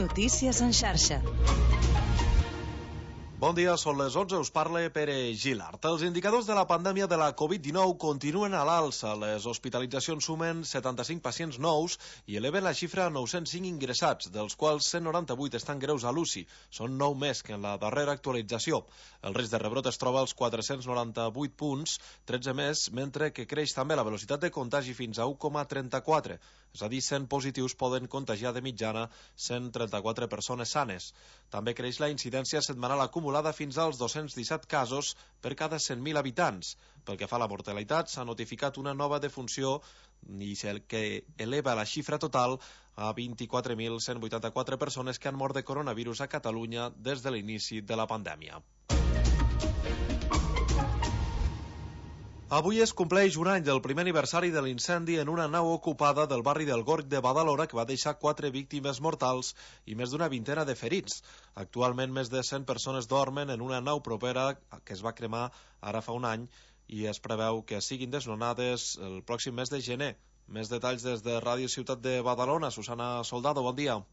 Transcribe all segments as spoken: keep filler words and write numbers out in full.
Notícies en xarxa. Bon dia, són les onze, us parla Pere Gilart. Els indicadors de la pandèmia de la covid dinou continuen a l'alça. Les hospitalitzacions sumen setanta-cinc pacients nous i eleven la xifra a nou-cents cinc ingressats, dels quals cent noranta-vuit estan greus a l'U C I. Són nou més que en la darrera actualització. El risc de rebrot es troba als quatre-cents noranta-vuit punts, tretze més, mentre que creix també la velocitat de contagi fins a u coma trenta-quatre. És a dir, cent positius poden contagiar de mitjana cent trenta-quatre persones sanes. També creix la incidència setmanal acumulada fins als dos-cents disset casos per cada cent mil habitants. Pel que fa a la mortalitat, s'ha notificat una nova defunció i el que eleva la xifra total a vint-i-quatre mil cent vuitanta-quatre persones que han mort de coronavirus a Catalunya des de l'inici de la pandèmia. Avui es compleix un any del primer aniversari de l'incendi en una nau ocupada del barri del Gorg de Badalona que va deixar quatre víctimes mortals i més d'una vintena de ferits. Actualment més de cent persones dormen en una nau propera que es va cremar ara fa un any i es preveu que siguin desnonades el pròxim mes de gener. Més detalls des de Ràdio Ciutat de Badalona. Susana Soldado, bon dia.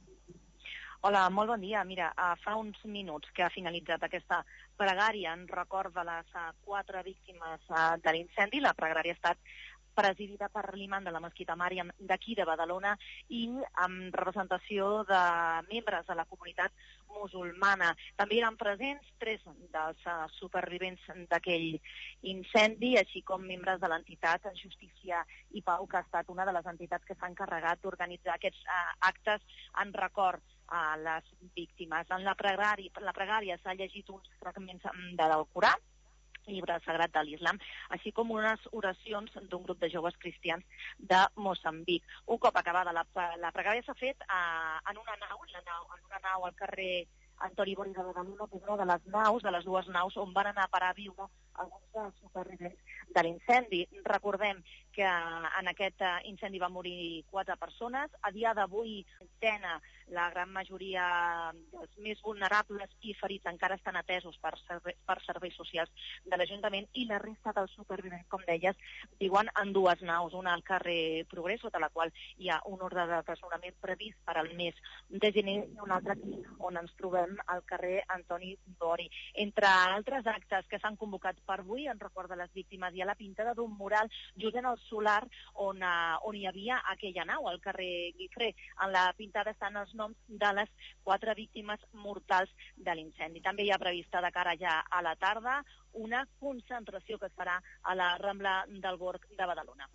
Hola, molt bon dia. Mira, fa uns minuts que ha finalitzat aquesta pregària en record de les quatre víctimes de l'incendi. La pregària ha estat presidida per l'imam de la Mesquita Màriam d'aquí de Badalona i amb representació de membres de la comunitat musulmana. També eren presents tres dels supervivents d'aquell incendi, així com membres de l'entitat Justícia i Pau, que ha estat una de les entitats que s'ha encarregat d'organitzar aquests actes en record a les víctimes. En la pregària, la pregària s'ha llegit uns fragments del Corà, llibre sagrat de l'Islam, així com unes oracions d'un grup de joves cristians de Moçambic. Un cop acabada la, la pregària s'ha fet a, en una nau, en, la nau, en una nau al carrer Antoni Bori de Badalona, que és una de les naus, de les dues naus on van anar a parar a viure alguns dels supervivents de l'incendi. Recordem que en aquest incendi van morir quatre persones. A dia d'avui, tena, la gran majoria dels més vulnerables i ferits encara estan atesos per, serve per serveis socials de l'Ajuntament i la resta dels supervivents, com deies, viuen en dues naus, una al carrer Progrés, sota la qual hi ha un ordre de desnonament previst per al mes de gener i un altre aquí on ens trobem al carrer Antoni Bori. Entre altres actes que s'han convocat per avui, en record de les víctimes, hi ha la pintada d'un mural just en el solar on, uh, on hi havia aquella nau, al carrer Guifré. En la pintada estan els noms de les quatre víctimes mortals de l'incendi. També hi ha prevista de cara ja a la tarda una concentració que es farà a la Rambla del Gorg de Badalona.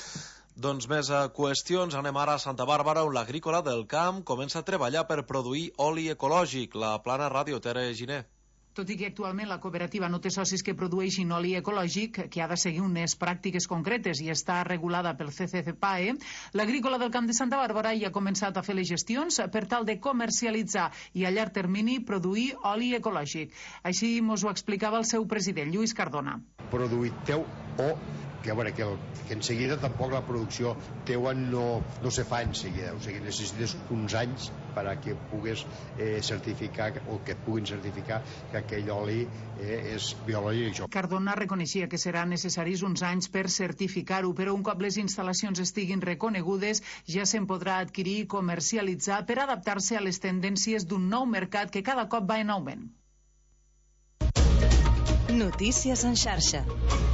Doncs més a qüestions, anem ara a Santa Bàrbara, on l'agrícola del camp comença a treballar per produir oli ecològic. La plana Ràdio, Tere Giner. Tot i que actualment la cooperativa no té socis que produeixin oli ecològic, que ha de seguir unes pràctiques concretes i està regulada pel C C C P A E, l'agrícola del camp de Santa Bàrbara ja ha començat a fer les gestions per tal de comercialitzar i a llarg termini produir oli ecològic. Així mos ho explicava el seu president, Lluís Cardona. Produïteu o que, a veure, que, el, que en seguida tampoc la producció teua no, no se fa en seguida, o sigui, necessites uns anys perquè pugues eh, certificar o que et puguin certificar que aquell oli eh, és biològic. Cardona reconeixia que seran necessaris uns anys per certificar-ho, però un cop les instal·lacions estiguin reconegudes ja se'n podrà adquirir i comercialitzar per adaptar-se a les tendències d'un nou mercat que cada cop va en augment. Notícies en xarxa.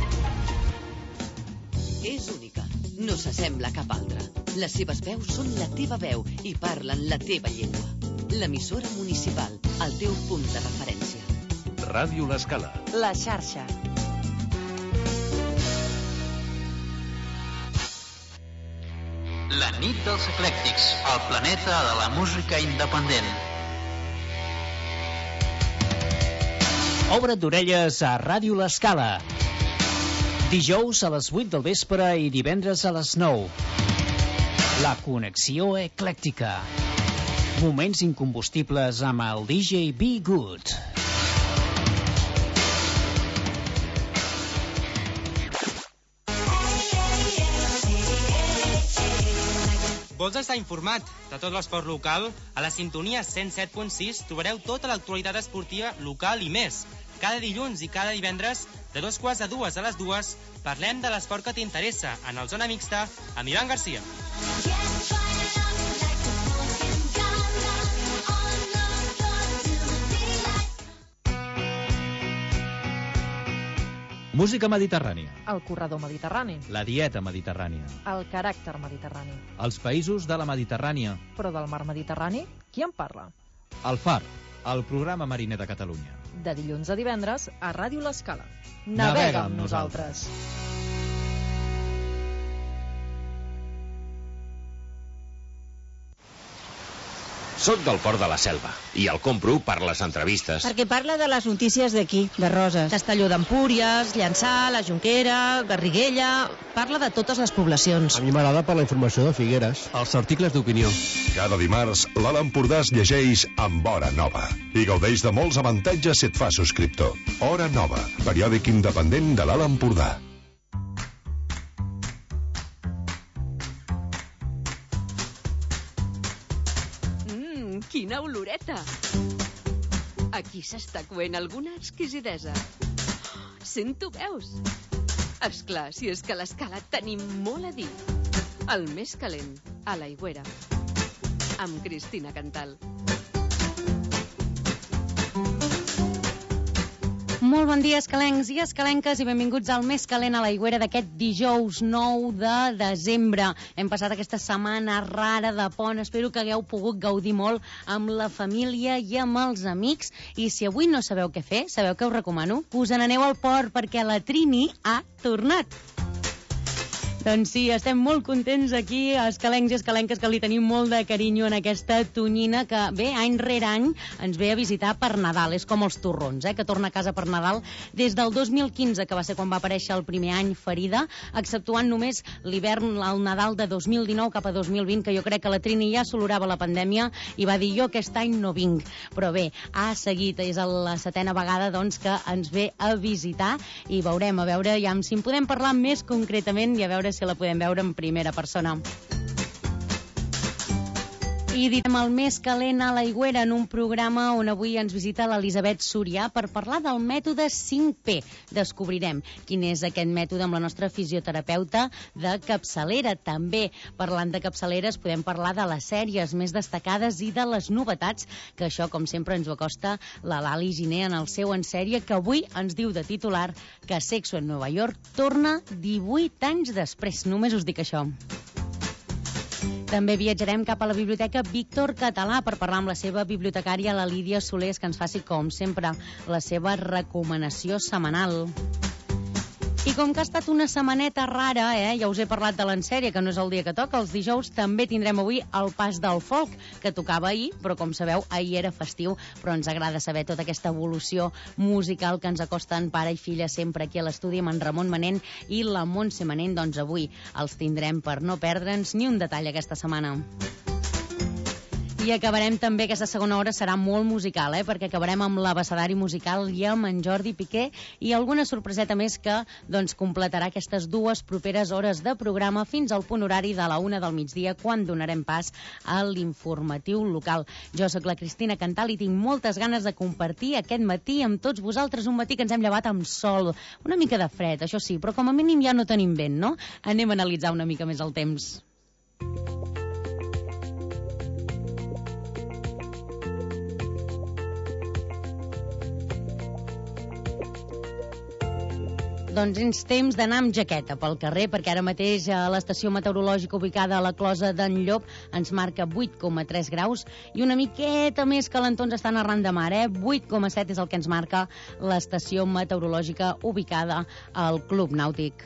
És única, no s'assembla a cap altra. Les seves veus són la teva veu i parlen la teva llengua. L'emissora municipal, el teu punt de referència. Ràdio L'Escala. La xarxa. La nit dels eclèctics, el planeta de la música independent. Obre't d'orelles a Ràdio L'Escala. Dijous a les vuit del vespre i divendres a les nou. La connexió eclèctica. Moments incombustibles amb el D J Be Good. Vols estar informat de tot l'esport local? A la sintonia cent set punt sis trobareu tota l'actualitat esportiva local i més. Cada dilluns i cada divendres, de dos quarts de dues a les dues, parlem de l'esport que t'interessa en el Zona Mixta amb Ivan Garcia. Música mediterrània. El corredor mediterrani. La dieta mediterrània. El caràcter mediterrani. Els països de la Mediterrània. Però del mar Mediterrani, qui en parla? El Far, el programa mariner de Catalunya. De dilluns a divendres a Ràdio L'Escala. Navega, Navega amb amb nosaltres. Soc del Port de la Selva i el compro per les entrevistes. Perquè parla de les notícies d'aquí, de Roses. Castelló d'Empúries, Llançà, la Jonquera, Garriguella... Parla de totes les poblacions. A mi m'agrada per la informació de Figueres. Els articles d'opinió. Cada dimarts, l'Alt Empordà es llegeix amb Hora Nova i gaudeix de molts avantatges si et fa subscriptor. Hora Nova, periòdic independent de l'Alt Empordà. Quina oloreta! Aquí s'està coent alguna exquisidesa. Sento veus. Esclar, si és que a l'Escala tenim molt a dir. El més calent, a l'Aigüera. Amb Cristina Cantal. Molt bon dia, escalencs i escalenques, i benvinguts al Més Calent a l'Aigüera d'aquest dijous nou de desembre. Hem passat aquesta setmana rara de pont. Espero que hagueu pogut gaudir molt amb la família i amb els amics. I si avui no sabeu què fer, sabeu què us recomano? Que us n'aneu al port, perquè la Trini ha tornat. Doncs sí, estem molt contents aquí, escalencs i escalenques, que li tenim molt de carinyo en aquesta tonyina que ve any rere any ens ve a visitar per Nadal. És com els torrons, eh, que torna a casa per Nadal des del dos mil quinze, que va ser quan va aparèixer el primer any ferida, exceptuant només l'hivern, el Nadal de dos mil dinou cap a dos mil vint, que jo crec que la Trini ja s'olorava la pandèmia i va dir jo aquest any no vinc. Però bé, ha seguit, és la setena vegada doncs, que ens ve a visitar i veurem, a veure ja si en podem parlar més concretament i a veure si la podem veure en primera persona. I direm el Més Calent a l'Aigüera en un programa on avui ens visita l'Elisabet Surià per parlar del mètode cinc P. Descobrirem quin és aquest mètode amb la nostra fisioterapeuta de capçalera. També, parlant de capçaleres, podem parlar de les sèries més destacades i de les novetats, que això, com sempre, ens ho acosta la Lali Giner en el seu En Sèrie, que avui ens diu de titular que Sexo en Nova York torna divuit anys després. Només us dic això. També viatjarem cap a la Biblioteca Víctor Català per parlar amb la seva bibliotecària, la Lídia Solés, que ens faci, com sempre, la seva recomanació setmanal. I com que ha estat una setmaneta rara, eh, ja us he parlat de l'En Sèrie, que no és el dia que toca, els dijous també tindrem avui el Pas del Folk, que tocava ahir, però com sabeu, ahir era festiu, però ens agrada saber tota aquesta evolució musical que ens acosta en pare i filla sempre aquí a l'estudi amb en Ramon Manent i la Montse Manent. Doncs avui els tindrem per no perdre'ns ni un detall aquesta setmana. I acabarem també, aquesta segona hora serà molt musical, eh? perquè acabarem amb l'abecedari musical i amb en Jordi Piqué i alguna sorpreseta més que doncs, completarà aquestes dues properes hores de programa fins al punt horari de la una del migdia, quan donarem pas a l'informatiu local. Jo sóc la Cristina Cantal i tinc moltes ganes de compartir aquest matí amb tots vosaltres, un matí que ens hem llevat amb sol, una mica de fred, això sí, però com a mínim ja no tenim vent, no? Anem a analitzar una mica més el temps. Doncs és temps d'anar amb jaqueta pel carrer, perquè ara mateix a l'estació meteorològica ubicada a la Closa d'en Llop ens marca vuit coma tres graus i una miqueta més calentons estan arran de mar, eh? vuit coma set és el que ens marca l'estació meteorològica ubicada al Club Nàutic.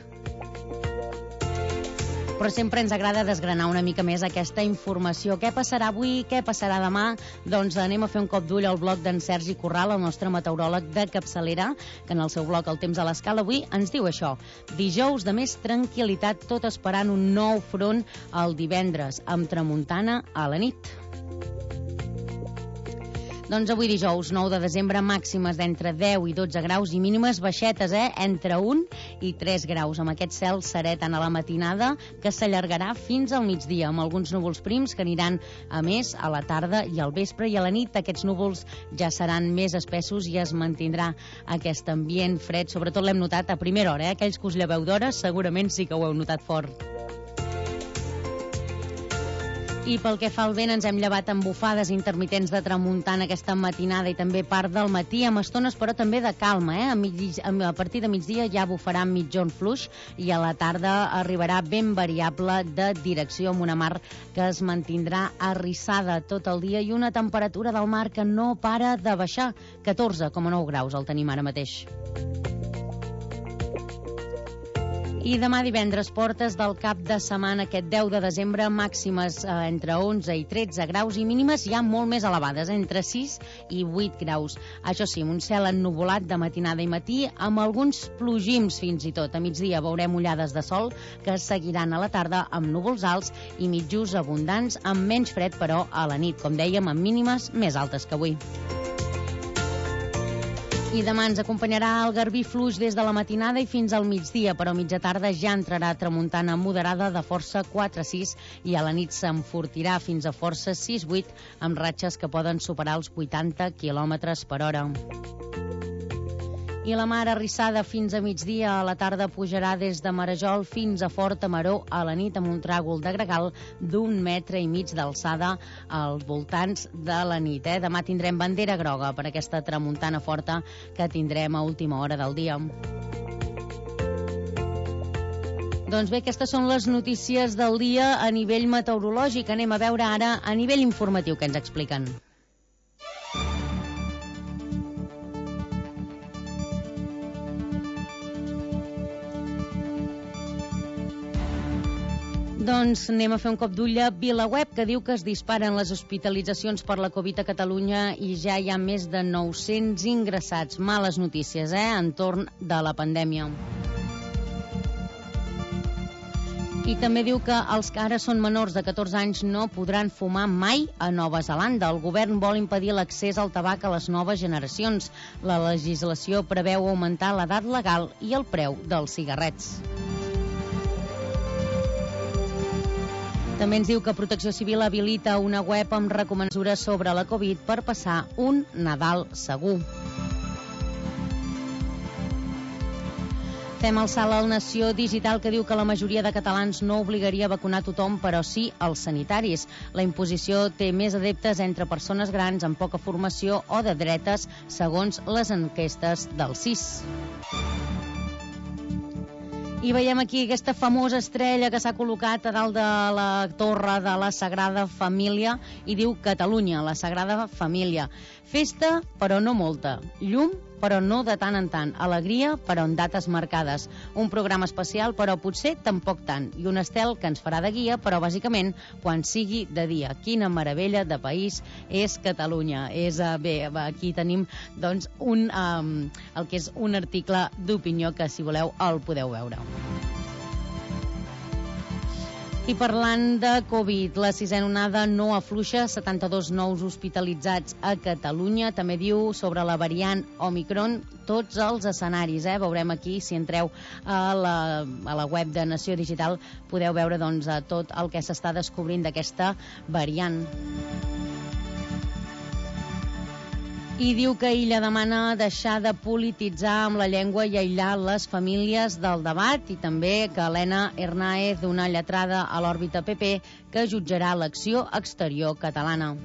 Però sempre ens agrada desgranar una mica més aquesta informació. Què passarà avui? Què passarà demà? Doncs anem a fer un cop d'ull al blog d'en Sergi Corral, el nostre meteoròleg de capçalera, que en el seu blog El Temps a l'Escala avui ens diu això. Dijous de més tranquil·litat, tot esperant un nou front el divendres, amb tramuntana a la nit. Doncs avui dijous, nou de desembre, màximes d'entre deu i dotze graus i mínimes baixetes, eh? entre un i tres graus, amb aquest cel serè tant a la matinada que s'allargarà fins al migdia, amb alguns núvols prims que aniran a més a la tarda i al vespre, i a la nit aquests núvols ja seran més espessos i es mantindrà aquest ambient fred. Sobretot l'hem notat a primera hora, eh? aquells que us lleveu d'hora segurament sí que ho heu notat fort. I pel que fa al vent, ens hem llevat amb bufades intermitents de tramuntana aquesta matinada i també part del matí, amb estones però també de calma. Eh? A, mig, a partir de migdia ja bufarà mitjon fluix i a la tarda arribarà ben variable de direcció amb una mar que es mantindrà arrissada tot el dia i una temperatura del mar que no para de baixar. catorze coma nou graus el tenim ara mateix. I demà divendres, portes del cap de setmana, aquest deu de desembre, màximes eh, entre onze i tretze graus i mínimes ja molt més elevades, entre sis i vuit graus. Això sí, un cel ennuvolat de matinada i matí, amb alguns plogims fins i tot. A migdia veurem ullades de sol que seguiran a la tarda amb núvols alts i mitjos abundants, amb menys fred, però a la nit, com dèiem, amb mínimes més altes que avui. I demà ens acompanyarà el garbí fluix des de la matinada i fins al migdia, però a mitja tarda ja entrarà tramuntana moderada de força quatre a sis i a la nit s'enfortirà fins a força sis a vuit amb ratxes que poden superar els vuitanta quilòmetres per hora. I la mar arrissada fins a migdia, a la tarda pujarà des de Marajol fins a Forta-Maró a la nit amb un tràgol de gregal d'un metre i mig d'alçada als voltants de la nit. Eh? Demà tindrem bandera groga per aquesta tramuntana forta que tindrem a última hora del dia. Doncs bé, aquestes són les notícies del dia a nivell meteorològic. Anem a veure ara a nivell informatiu què ens expliquen. Doncs anem a fer un cop d'ull a VilaWeb, que diu que es disparen les hospitalitzacions per la Covid a Catalunya i ja hi ha més de nou-cents ingressats. Males notícies, eh?, entorn de la pandèmia. I també diu que els que ara són menors de catorze anys no podran fumar mai a Nova Zelanda. El govern vol impedir l'accés al tabac a les noves generacions. La legislació preveu augmentar l'edat legal i el preu dels cigarrets. També ens diu que Protecció Civil habilita una web amb recomanacions sobre la Covid per passar un Nadal segur. Fem el salt al Nació Digital, que diu que la majoria de catalans no obligaria a vacunar tothom, però sí els sanitaris. La imposició té més adeptes entre persones grans amb poca formació o de dretes, segons les enquestes del C I S. I veiem aquí aquesta famosa estrella que s'ha col·locat a dalt de la torre de la Sagrada Família i diu Catalunya, la Sagrada Família. Festa, però no molta. Llum, però no de tant en tant. Alegria, però en dates marcades. Un programa especial, però potser tampoc tant. I un estel que ens farà de guia, però bàsicament quan sigui de dia. Quina meravella de país és Catalunya. És, uh, bé, aquí tenim doncs, un, um, el que és un article d'opinió que, si voleu, el podeu veure. I parlant de Covid, la sisena onada no afluixa, setanta-dos nous hospitalitzats a Catalunya. També diu sobre la variant Omicron tots els escenaris. Eh? Veurem aquí, si entreu a la, a la web de Nació Digital, podeu veure doncs, tot el que s'està descobrint d'aquesta variant. I diu que Illa demana deixar de polititzar amb la llengua i aïllar les famílies del debat, i també que Helena Hernáez, una lletrada a l'òrbita P P, que jutjarà l'acció exterior catalana.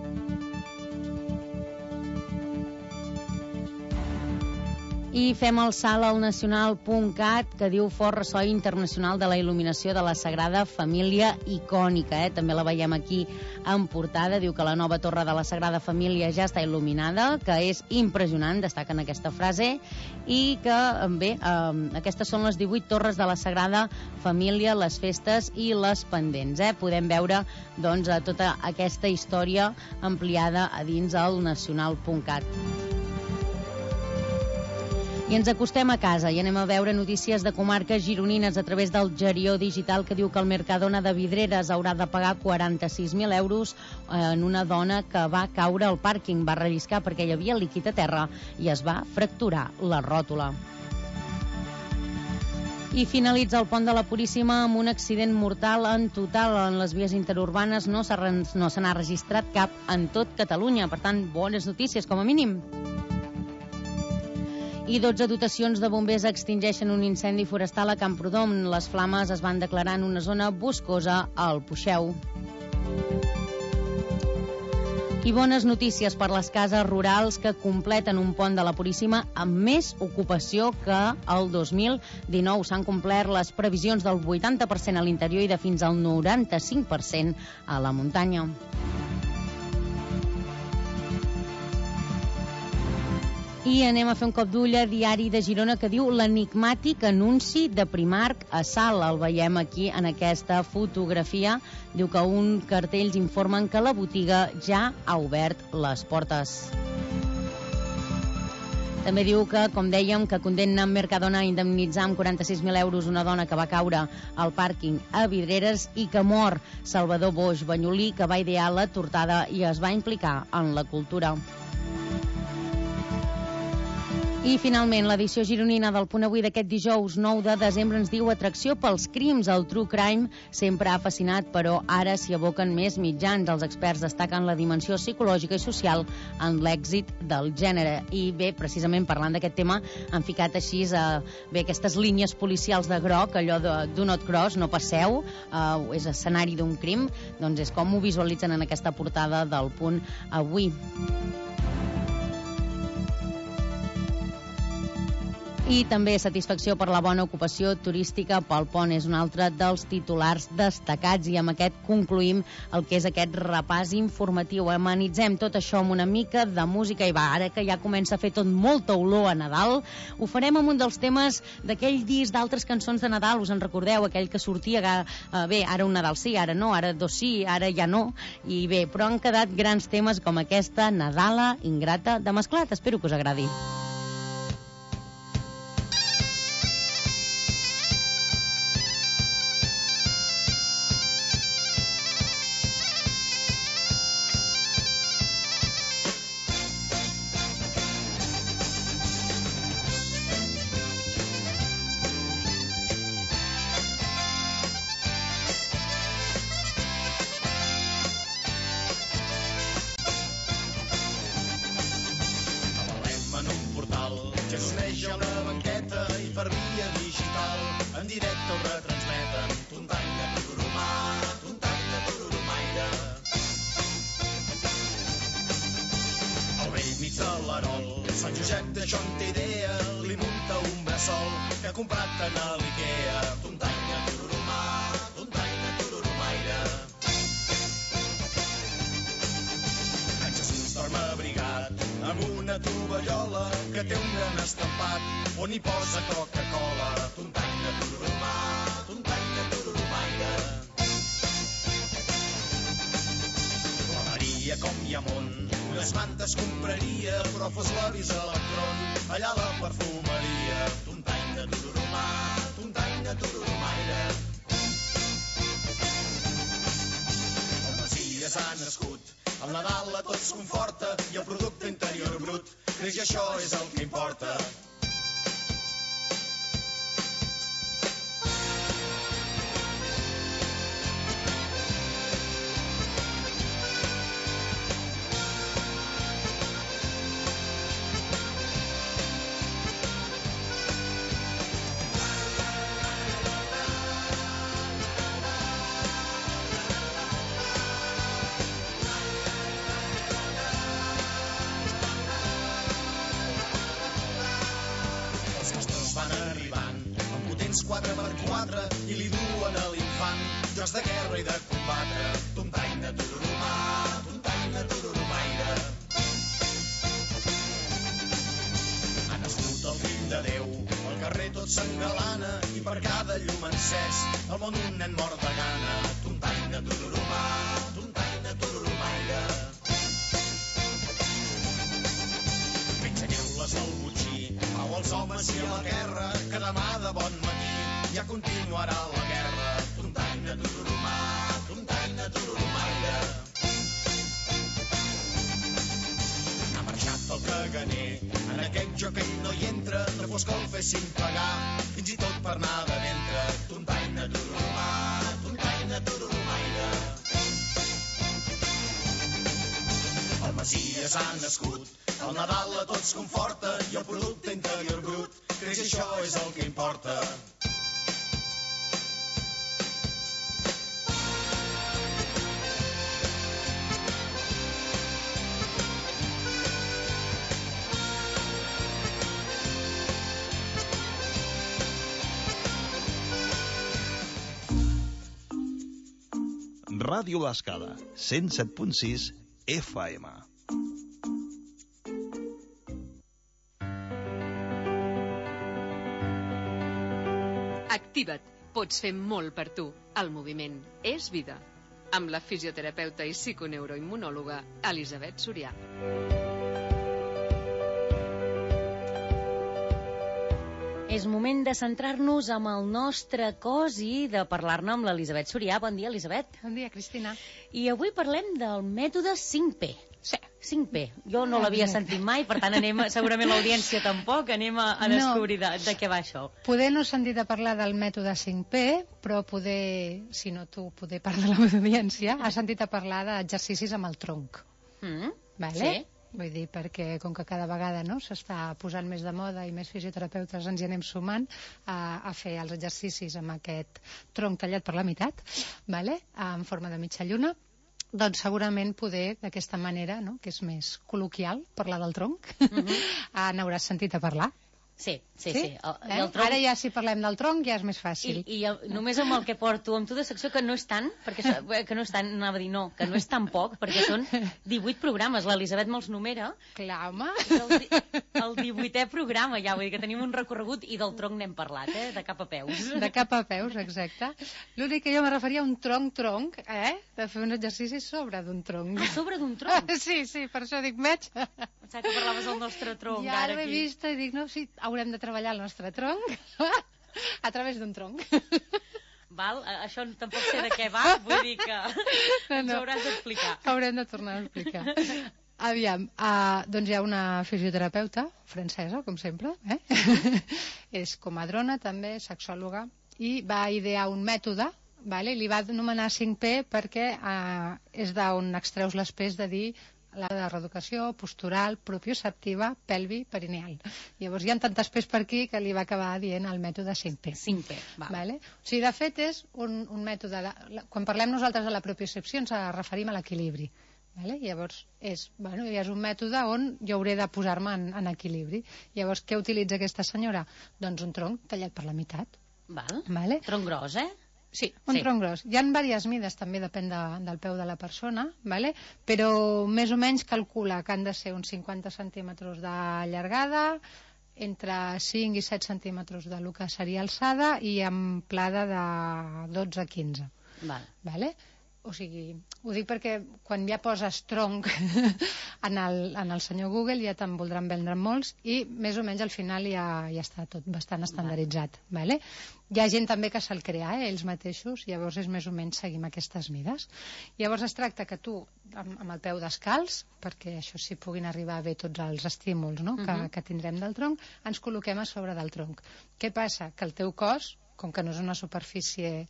I fem el salt al nacional punt cat, que diu fort ressò internacional de la il·luminació de la Sagrada Família icònica. Eh? També la veiem aquí en portada. Diu que la nova torre de la Sagrada Família ja està il·luminada, que és impressionant, destaquen aquesta frase, i que, bé, eh, aquestes són les divuit torres de la Sagrada Família, les festes i les pendents. Eh? Podem veure doncs, tota aquesta història ampliada a dins el nacional punt cat. I ens acostem a casa i anem a veure notícies de comarques gironines a través del Gerió Digital, que diu que el Mercadona de Vidreres haurà de pagar quaranta-sis mil euros en una dona que va caure al pàrquing, va relliscar perquè hi havia líquid a terra i es va fracturar la ròtula. I finalitza el pont de la Puríssima amb un accident mortal en total. En les vies interurbanes no s'ha no se n'ha registrat cap en tot Catalunya. Per tant, bones notícies, com a mínim. I dotze dotacions de bombers extingeixen un incendi forestal a Camprodon. Les flames es van declarar en una zona boscosa al Puixeu. I bones notícies per les cases rurals que completen un pont de la Puríssima amb més ocupació que el dos mil dinou. S'han complert les previsions del vuitanta per cent a l'interior i de fins al noranta-cinc per cent a la muntanya. I anem a fer un cop d'ull a Diari de Girona, que diu l'enigmàtic anunci de Primark a Salt. El veiem aquí en aquesta fotografia. Diu que un cartells informen que la botiga ja ha obert les portes. També diu que, com dèiem, que condemnen Mercadona a indemnitzar amb quaranta-sis mil euros una dona que va caure al pàrquing a Vidreres i que mor Salvador Boix Banyolí, que va idear la tortada i es va implicar en la cultura. I, finalment, l'edició gironina del Punt Avui d'aquest dijous nou de desembre ens diu atracció pels crims. El true crime sempre ha fascinat, però ara s'hi aboquen més mitjans. Els experts destaquen la dimensió psicològica i social en l'èxit del gènere. I bé, precisament parlant d'aquest tema, han ficat així a, bé, aquestes línies policials de groc, allò de do not cross, no passeu, eh, és escenari d'un crim, doncs és com ho visualitzen en aquesta portada del Punt Avui. I també satisfacció per la bona ocupació turística pel pont és un altre dels titulars destacats, i amb aquest concluïm el que és aquest repàs informatiu. Amenitzem tot això amb una mica de música i va, ara que ja comença a fer tot molta olor a Nadal, ho farem amb un dels temes d'aquell disc d'altres cançons de Nadal. Us en recordeu? Aquell que sortia, eh, bé, ara un Nadal sí, ara no, ara dos sí, ara ja no, i bé, però han quedat grans temes com aquesta Nadala ingrata de Mesclat. Espero que us agradi. El Nadal a tots conforta i el producte interior brut creix, i això és el que importa. quatre per quatre i li duen a l'infant jocs de guerra i de combatre. Tontaina, tururumà, tontaina, tururumaire. Ha nascut el fill de Déu, al carrer tot s'engalana i per cada llum encès el món un nen mort de gana. Tontaina, tururumà, tontaina, tururumaire. Menja neules al botxí, pau als homes i a la guerra, que demà de bon matí ja continuarà la guerra. Tontaina, tururumà, tontaina, tururumaire. Ha marxat pel caganer, en aquest joc que ell no hi entra, de fos que el fessin pagar, fins i tot per anar de ventre. Tontaina, tururumà, tontaina, tururumaire. El Messies ha nascut, el Nadal a tots conforta i el producte interior brut creix, això és el que importa. Ràdio L'Escala, cent set punt sis F M. Activa't. Pots fer molt per tu. El moviment és vida. Amb la fisioterapeuta i psiconeuroimmunòloga Elisabet Sorià. És moment de centrar-nos amb el nostre cos i de parlar-ne amb l'Elisabet Sorià. Bon dia, Elisabet. Bon dia, Cristina. I avui parlem del mètode cinc P. Sí. cinc P. Jo no l'havia sentit mai, per tant, anem, segurament l'audiència tampoc, anem a, a descobrir de, de què va això. Poder no sentit a parlar del mètode cinc P, però poder, si no tu, poder parlar de l'audiència, ha sentit a parlar d'exercicis amb el tronc. Mm, vale? Sí. Vull dir, perquè com que cada vegada no, s'està posant més de moda i més fisioterapeutes ens hi anem sumant a, a fer els exercicis amb aquest tronc tallat per la meitat, vale? En forma de mitja lluna, doncs segurament poder d'aquesta manera, no? Que és més col·loquial, parlar del tronc, mm-hmm. n'hauràs sentit a parlar. Sí, sí, sí. sí. El, eh? el tronc... Ara ja si parlem del tronc ja és més fàcil. I, i el, només amb el que porto amb tu de secció, que no és tant, perquè so, que no és tant, anava a dir no, que no és tan poc, perquè són divuit programes, l'Elisabet me'ls numera. Clar, home. El, el divuitè programa, ja, vull dir que tenim un recorregut i del tronc n'hem parlat, eh? De cap a peus. De cap a peus, exacte. L'únic que jo me referia a un tronc-tronc, eh? De fer un exercici sobre d'un tronc. Ah, sobre d'un tronc? Sí, sí, per això dic, meig. Pensava que parlaves del nostre tronc, ja ara l'he aquí. vist i dic, no, sí, haurem de treballar el nostre tronc a través d'un tronc. Val, això tampoc sé de què va, vull dir que no, no. Ens hauràs d'explicar. Haurem de tornar a explicar. Aviam, uh, doncs hi ha una fisioterapeuta francesa, com sempre, eh? És comadrona, també, sexòloga, i va idear un mètode, vale? Li va anomenar cinc P perquè uh, és d'on extreus les P's de dir la de reeducació, postural, propioceptiva, pelvi, perineal. Llavors hi ha tantes P's per aquí que li va acabar dient el mètode cinc P. cinc P, va. Vale? O sigui, de fet, és un, un mètode... De, quan parlem nosaltres de la propiocepció ens referim a l'equilibri. Vale? Llavors, és, bueno, és un mètode on jo hauré de posar-me en, en equilibri. Llavors, què utilitza aquesta senyora? Doncs un tronc tallat per la meitat. Val. Vale? Tronc gros, eh? Sí, un sí. tronc gros. Hi ha diverses mides, també depèn de, del peu de la persona, vale? Però més o menys calcula que han de ser uns cinquanta centímetres de llargada, entre cinc i set centímetres de lo que seria alçada i amplada de dotze a quinze. Val. Vale? O sigui, ho dic perquè quan ja poses tronc en, el, en el senyor Google ja te'n voldran vendre molts i més o menys al final ja, ja està tot bastant estandarditzat. Vale? Hi ha gent també que se'l crea, eh, ells mateixos, llavors és més o menys seguim aquestes mides. Llavors es tracta que tu, amb, amb el peu descalç, perquè això sí puguin arribar bé tots els estímuls, no? uh-huh. que, que tindrem del tronc, ens col·loquem a sobre del tronc. Què passa? Que el teu cos, com que no és una superfície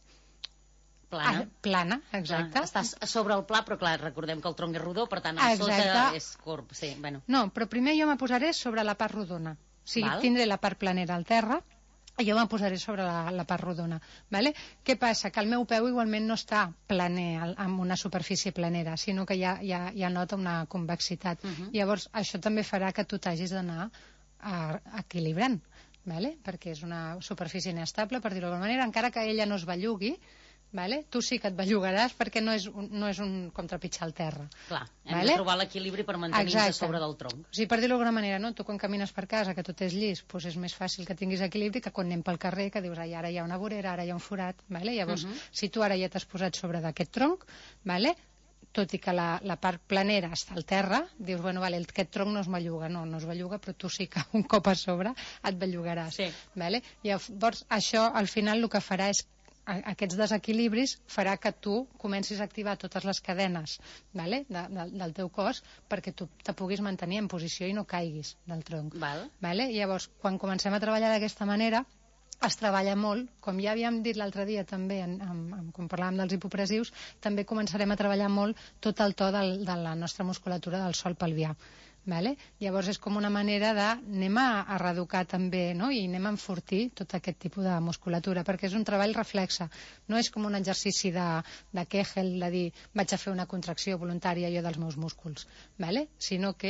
plana, ah, plana exacte. Plana. Estàs sobre el pla, però clar, recordem que el tronc és rodó, per tant, a sota és corb. Sí, bueno. No, però primer jo me posaré sobre la part rodona. O sigui, Val. tindré la part planera al terra i jo me posaré sobre la, la part rodona. Vale? Què passa? Que el meu peu igualment no està planer, amb una superfície planera, sinó que ja, ja, ja nota una convexitat. Uh -huh. Llavors, això també farà que tu t'hagis d'anar equilibrant, vale? Perquè és una superfície inestable, per dir-ho d'alguna manera, encara que ella no es bellugui, vale? Tu sí que et bellugaràs perquè no és un, no és un contrapitxar al terra. Clar, hem vale? de trobar l'equilibri per mantenir-se sobre del tronc. O sigui, per dir-ho d'alguna manera, no? Tu quan camines per casa, que tot és llis, doncs és més fàcil que tinguis equilibri que quan anem pel carrer, que dius, ai, ara hi ha una vorera, ara hi ha un forat, vale? Llavors, uh -huh. si tu ara ja t'has posat sobre d'aquest tronc, vale? Tot i que la, la part planera està al terra, dius, bueno, vale, aquest tronc no es belluga, no, no es belluga, però tu sí que un cop a sobre et bellugaràs. Sí. Vale? Llavors, això al final el que farà és aquests desequilibris farà que tu comencis a activar totes les cadenes, vale? de, de, del teu cos perquè tu te puguis mantenir en posició i no caiguis del tronc. Val. Vale? Llavors, quan comencem a treballar d'aquesta manera, es treballa molt, com ja havíem dit l'altre dia també, en, en, en, quan parlàvem dels hipopressius, també començarem a treballar molt tot el to del, de la nostra musculatura del sòl pelvià. Vale? Llavors és com una manera de anem a, a reeducar també, no? I anem a enfortir tot aquest tipus de musculatura, perquè és un treball reflexe, no és com un exercici de, de Kegel, de dir vaig a fer una contracció voluntària jo dels meus músculs, vale? Sinó que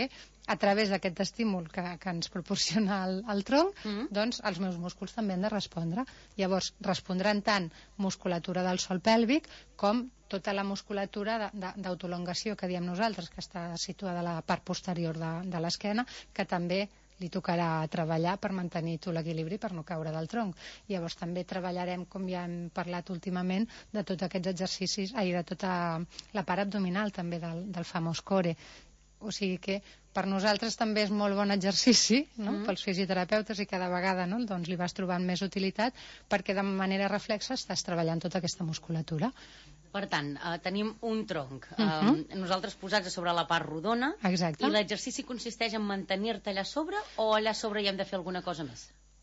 a través d'aquest estímul que, que ens proporciona el, el tronc, mm. doncs els meus músculs també han de respondre. Llavors, respondran tant musculatura del sòl pèlvic com tota la musculatura d'autolongació que diem nosaltres, que està situada a la part posterior de, de l'esquena, que també li tocarà treballar per mantenir tot l'equilibri, per no caure del tronc. Llavors també treballarem, com ja hem parlat últimament, de tots aquests exercicis, ai, de tota la part abdominal també del, del famós core. O sigui que per nosaltres també és molt bon exercici, no? Mm. Pels fisioterapeutes, i cada vegada, no? Doncs li vas trobant més utilitat perquè de manera reflexa estàs treballant tota aquesta musculatura. Per tant, eh, tenim un tronc, eh, Uh -huh. nosaltres posats a sobre la part rodona. Exacte. I l'exercici consisteix en mantenir-te allà sobre, o allà sobre hi hem de fer alguna cosa més?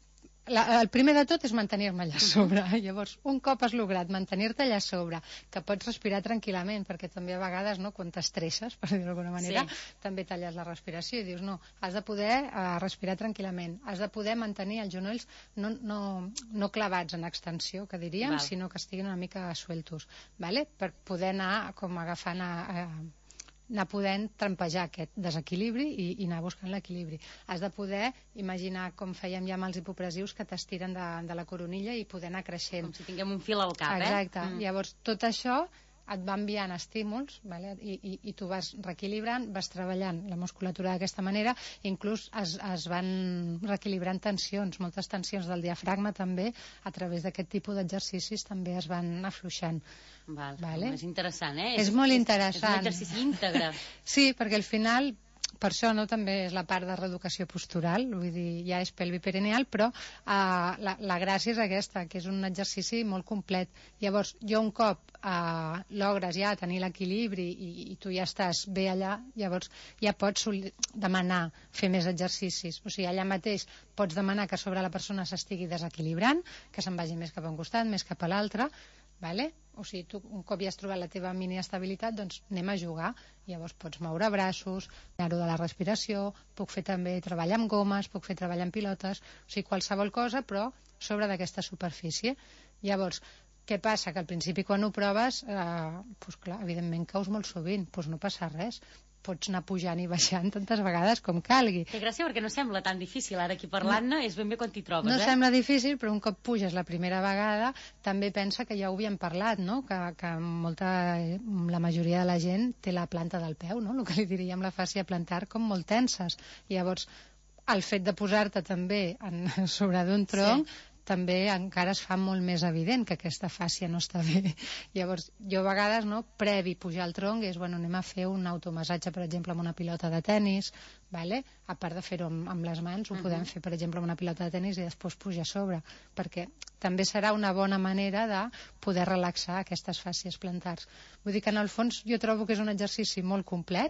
La, el primer de tot és mantenir-me allà sobre. Llavors, un cop has lograt mantenir-te allà sobre, que pots respirar tranquil·lament, perquè també a vegades, no, quan t'estresses, per dir-ho d'alguna manera, sí. també talles la respiració i dius, no, has de poder uh, respirar tranquil·lament, has de poder mantenir els genolls no, no, no clavats en extensió, que diríem, Val. sinó que estiguin una mica sueltos, vale? Per poder anar com agafant a... a anar podent trampejar aquest desequilibri i, i anar buscant l'equilibri. Has de poder imaginar, com fèiem ja amb els hipopressius, que t'estiren de, de la coronilla i poder anar creixent. Com si tinguem un fil al cap, Exacte. eh? Exacte. Mm. Llavors, tot això et va enviant estímuls, vale? I, i, i tu vas reequilibrant, vas treballant la musculatura d'aquesta manera, inclús es, es van reequilibrant tensions, moltes tensions del diafragma també, a través d'aquest tipus d'exercicis també es van afluixant. Val, vale? És interessant, eh? És, és molt interessant. És un exercici íntegre. Sí, perquè al final, per això no, també és la part de reeducació postural, vull dir, ja és pelviperineal, però uh, la, la gràcia és aquesta, que és un exercici molt complet. Llavors, jo un cop uh, logres ja tenir l'equilibri i, i tu ja estàs bé allà, llavors ja pots demanar fer més exercicis. O sigui, allà mateix pots demanar que sobre la persona s'estigui desequilibrant, que se'n vagi més cap a un costat, més cap a l'altre, vale? O sigui, tu un cop ja has trobat la teva mini-estabilitat, doncs anem a jugar. Llavors pots moure braços, anar-ho de la respiració, puc fer també treball amb gomes, puc fer treball amb pilotes, o sigui, qualsevol cosa, però sobre d'aquesta superfície. Llavors, què passa? Que al principi quan ho proves, eh, doncs clar, evidentment caus molt sovint, doncs no passa res. Pots anar pujant i baixant tantes vegades com calgui. Té gràcia perquè no sembla tan difícil, ara aquí parlant-ne és ben bé quan t'hi trobes, no eh? No sembla difícil, però un cop puges la primera vegada també pensa que ja ho havíem parlat, no? Que, que molta, la majoria de la gent té la planta del peu, no? El que li diríem la fàscia plantar, com molt tenses. Llavors, el fet de posar-te també en, sobre d'un tronc, sí, també encara es fa molt més evident que aquesta fàscia no està bé. Llavors, jo a vegades, no, previ pujar al tronc, és, bueno, anem a fer un automassatge, per exemple, amb una pilota de tennis, vale? A part de fer-ho amb, amb les mans, ho uh-huh. podem fer, per exemple, amb una pilota de tennis i després pujar a sobre, perquè també serà una bona manera de poder relaxar aquestes fàscies plantars. Vull dir que, en el fons, jo trobo que és un exercici molt complet,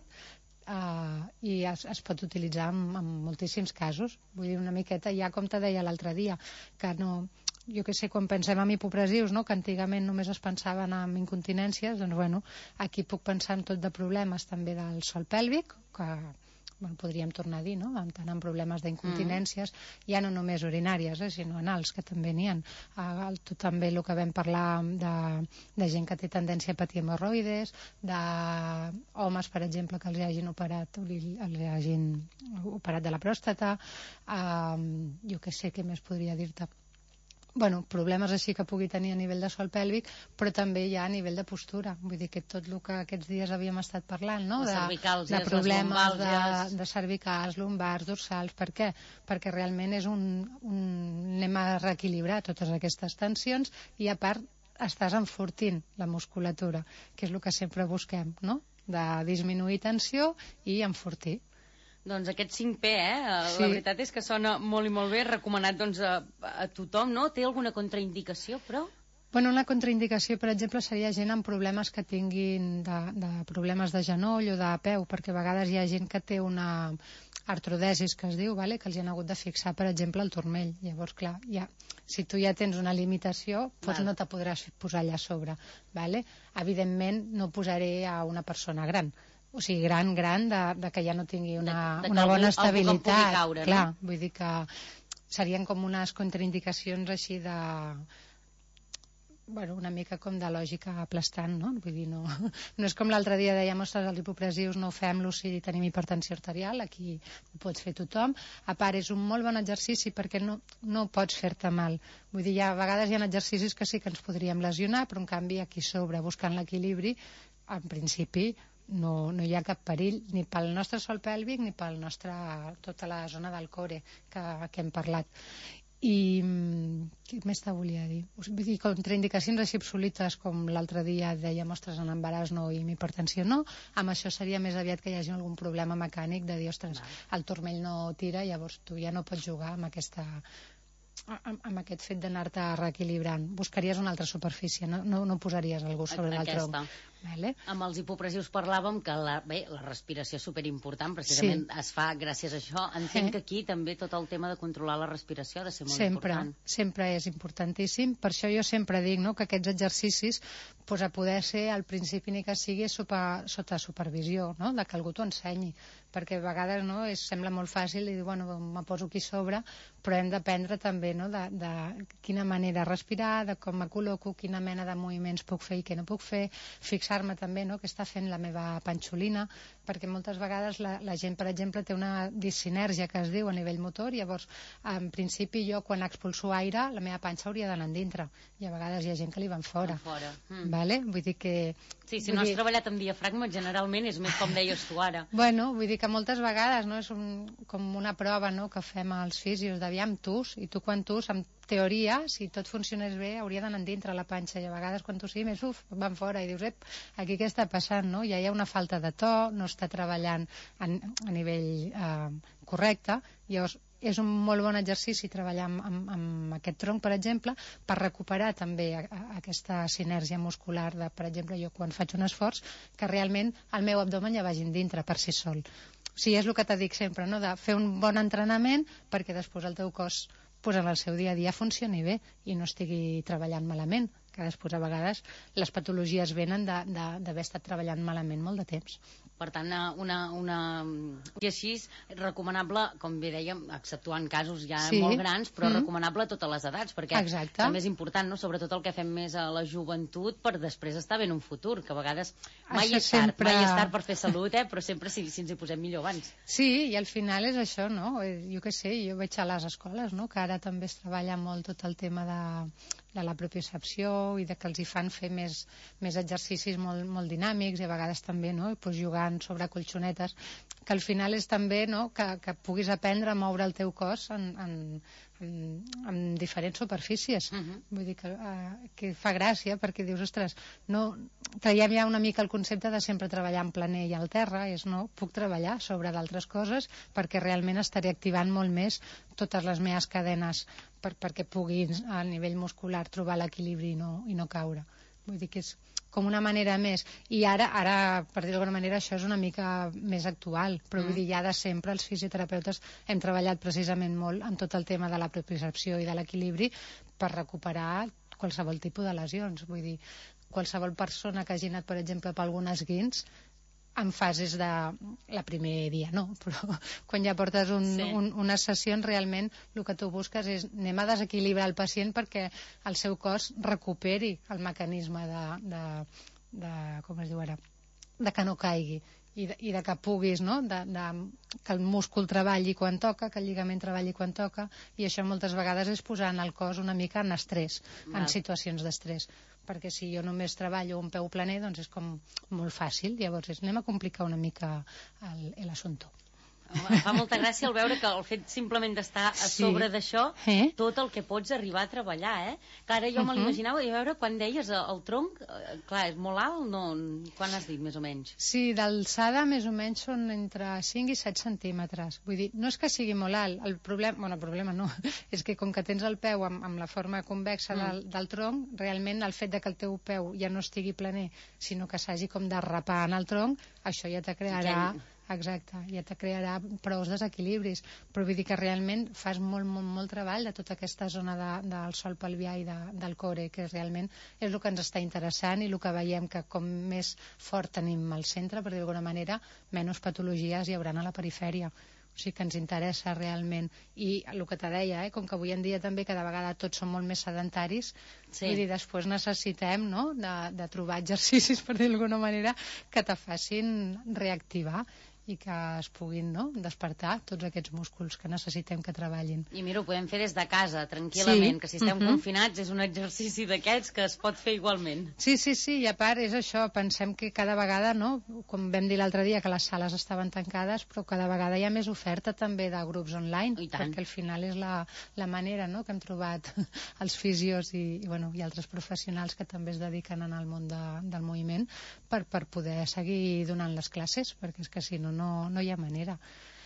Uh, i es, es pot utilitzar en, en moltíssims casos. Vull dir, una miqueta, ja com te deia l'altre dia, que no, jo que sé, quan pensem en hipopressius, no, que antigament només es pensaven en incontinències, doncs bueno, aquí puc pensar en tot de problemes també del sòl pèlvic, que bueno, podríem tornar a dir, no? Tant en problemes d'incontinències, mm. ja no només urinàries, eh, sinó anals, que també n'hi ha. Uh, tot també el que vam parlar de, de gent que té tendència a patir hemorroides, d'homes, per exemple, que els hagin operat, els hagin operat de la pròstata, uh, jo que sé, què més podria dir-te? Bueno, problemes així que pugui tenir a nivell de sòl pèlvic, però també ja a nivell de postura. Vull dir que tot el que aquests dies havíem estat parlant, no? De, de, de problemes de, de cervicals, lumbars, dorsals. Per què? Perquè realment és un, un... anem a reequilibrar totes aquestes tensions i, a part, estàs enfortint la musculatura, que és el que sempre busquem, no? De disminuir tensió i enfortir. Doncs aquest cinc P, eh? Sí. La veritat és que sona molt i molt bé, recomanat doncs, a, a tothom, no? Té alguna contraindicació, però? Bueno, una contraindicació, per exemple, seria gent amb problemes que tinguin de, de problemes de genoll o de peu, perquè a vegades hi ha gent que té una artrodesis, que es diu, vale? Que els han hagut de fixar, per exemple, el turmell. Llavors, clar, ja, si tu ja tens una limitació, doncs no te podràs posar allà a sobre. Vale? Evidentment, no posaré a una persona gran, o sigui, gran, gran, de, de que ja no tingui una, de, de una bona algú, estabilitat. Algú caure, clar, no? Vull dir que serien com unes contraindicacions així de... bueno, una mica com de lògica aplastant, no? Vull dir, no, no és com l'altre dia dèiem, ostres, els hipopressius no fem-los si tenim hipertensió arterial, aquí ho pots fer tothom. A part, és un molt bon exercici perquè no, no pots fer-te mal. Vull dir, ja, a vegades hi ha exercicis que sí que ens podríem lesionar, però en canvi aquí sobre, buscant l'equilibri, en principi no, no hi ha cap perill ni pel nostre sòl pèlvic ni pel nostre, tota la zona del core que, que hem parlat. I què més te volia dir? Vull dir, contraindicacions així absolutes com l'altre dia dèiem, ostres, en embaràs no i en hipertensió no, amb això seria més aviat que hi hagi algun problema mecànic de dir, ostres, el turmell no tira, llavors tu ja no pots jugar amb aquesta amb, amb aquest fet d'anar-te reequilibrant. Buscaries una altra superfície, no, no, no posaries algú sobre del tronc. Vale. Amb els hipopressius parlàvem que la, bé, la respiració és superimportant, precisament sí. Es fa gràcies a això. Entenc eh. que aquí també tot el tema de controlar la respiració ha de ser molt sempre, important. Sempre és importantíssim. Per això jo sempre dic, no?, que aquests exercicis pues, a poder ser al principi ni que sigui sota, sota supervisió, no?, de que algú t'ho ensenyi, perquè a vegades no, és, sembla molt fàcil i dir, bueno, me poso aquí sobre, però hem d'aprendre també, no?, de, de quina manera respirar, de com me col·loco, quina mena de moviments puc fer i què no puc fer, fixar-me també, no?, què està fent la meva panxolina, perquè moltes vegades la, la gent, per exemple, té una dissinèrgia que es diu a nivell motor, llavors, en principi jo quan expulso aire, la meva panxa hauria d'anar dintre, i a vegades hi ha gent que li van fora. fora. Mm. Vale? Vull dir que... Sí, si no has dir... treballat amb diafragma, generalment és més com deies tu ara. Bueno, vull dir que moltes vegades, no?, és un, com una prova, no?, que fem als fisios, d'aviam tus, i tu quan tus, amb teoria, si tot funcionés bé, hauria d'anar dintre la panxa, i a vegades quan tu sí més, uf, van fora, i dius, ep, aquí què està passant, no? Ja hi ha una falta de to, no està treballant a, a nivell eh, correcte, llavors és un molt bon exercici treballar amb, amb, amb aquest tronc, per exemple, per recuperar també a, a, aquesta sinergia muscular de, per exemple, jo quan faig un esforç, que realment el meu abdomen ja vagi dintre per si sol. O sigui, és el que te dic sempre, no?, de fer un bon entrenament perquè després el teu cos pues, en el seu dia a dia funcioni bé i no estigui treballant malament, que després a vegades les patologies venen d'haver estat treballant malament molt de temps. Per tant, una, una... i així recomanable, com bé dèiem, exceptuant casos ja sí. molt grans, però mm. recomanable a totes les edats, perquè Exacte. També és important, no?, sobretot el que fem més a la joventut per després estar bé en un futur, que a vegades mai això és tard, sempre... mai és tard per fer salut, eh? Però sempre si, si ens hi posem millor abans. Sí, i al final és això, no? Jo què sé, jo veig a les escoles, no?, que ara també es treballa molt tot el tema de, de la propiocepció i de que els hi fan fer més, més exercicis molt, molt dinàmics i a vegades també, no?, pues, jugant sobre colxonetes, que al final és també, no?, que, que puguis aprendre a moure el teu cos en, en, en, en diferents superfícies. Uh-huh. Vull dir que, uh, que fa gràcia perquè dius, ostres, no, traiem ja una mica el concepte de sempre treballar en planer i al terra, és no, puc treballar sobre d'altres coses perquè realment estaré activant molt més totes les meves cadenes per, perquè pugui a nivell muscular trobar l'equilibri i no, i no caure. Vull dir que és com una manera més. I ara, ara per dir d'alguna manera, això és una mica més actual, però mm. vull dir, ja de sempre els fisioterapeutes hem treballat precisament molt en tot el tema de la propiocepció i de l'equilibri per recuperar qualsevol tipus de lesions. Vull dir, qualsevol persona que hagi anat, per exemple, per algun esguins, en fases de... la primer dia no, però quan ja portes un, sí. un, unes sessions realment el que tu busques és anem a desequilibrar el pacient perquè el seu cos recuperi el mecanisme de, de, de com es diu ara, de que no caigui i de, i de que puguis, no?, de, de, que el múscul treballi quan toca, que el lligament treballi quan toca, i això moltes vegades és posar en el cos una mica en estrès, Val. en situacions d'estrès, perquè si jo només treballo un peu planer, doncs és com molt fàcil, llavors és, anem a complicar una mica l'assumpte. Fa molta gràcia el veure que el fet simplement d'estar a sí. sobre d'això, eh? tot el que pots arribar a treballar, eh? Que ara jo uh -huh. me l'imaginava, i a veure, quan deies el tronc, eh, clar, és molt alt, no? Quan has dit, més o menys? Sí, d'alçada més o menys són entre cinc i set centímetres. Vull dir, no és que sigui molt alt, el problema, bueno, el problema no, és que com que tens el peu amb, amb la forma convexa mm. del, del tronc, realment el fet de que el teu peu ja no estigui planer, sinó que s'hagi com de rapar en el tronc, això ja te crearà... Sí, exacte, ja te crearà prou desequilibris, però vull dir que realment fas molt, molt, molt treball de tota aquesta zona de, del sòl pelvià i de, del core, que realment és el que ens està interessant i el que veiem que com més fort tenim al centre, per dir d'alguna manera, menys patologies hi haurà a la perifèria. o sigui que ens interessa realment. I el que te deia, eh, com que avui en dia també cada vegada tots són molt més sedentaris, Sí. vull dir, després necessitem, no?, de, de trobar exercicis, per dir d'alguna manera, que te facin reactivar i que es puguin, no?, despertar tots aquests músculs que necessitem que treballin. I mira, ho podem fer des de casa, tranquil·lament, Sí. que si estem Mhm. confinats és un exercici d'aquests que es pot fer igualment. Sí, sí, sí, i a part és això, pensem que cada vegada, no?, com vam dir l'altre dia, que les sales estaven tancades, però cada vegada hi ha més oferta també de grups online, perquè al final és la, la manera, no?, que hem trobat els fisios i, i, bueno, i altres professionals que també es dediquen en el món de, del moviment per, per poder seguir donant les classes, perquè és que si no, no, no hi ha manera.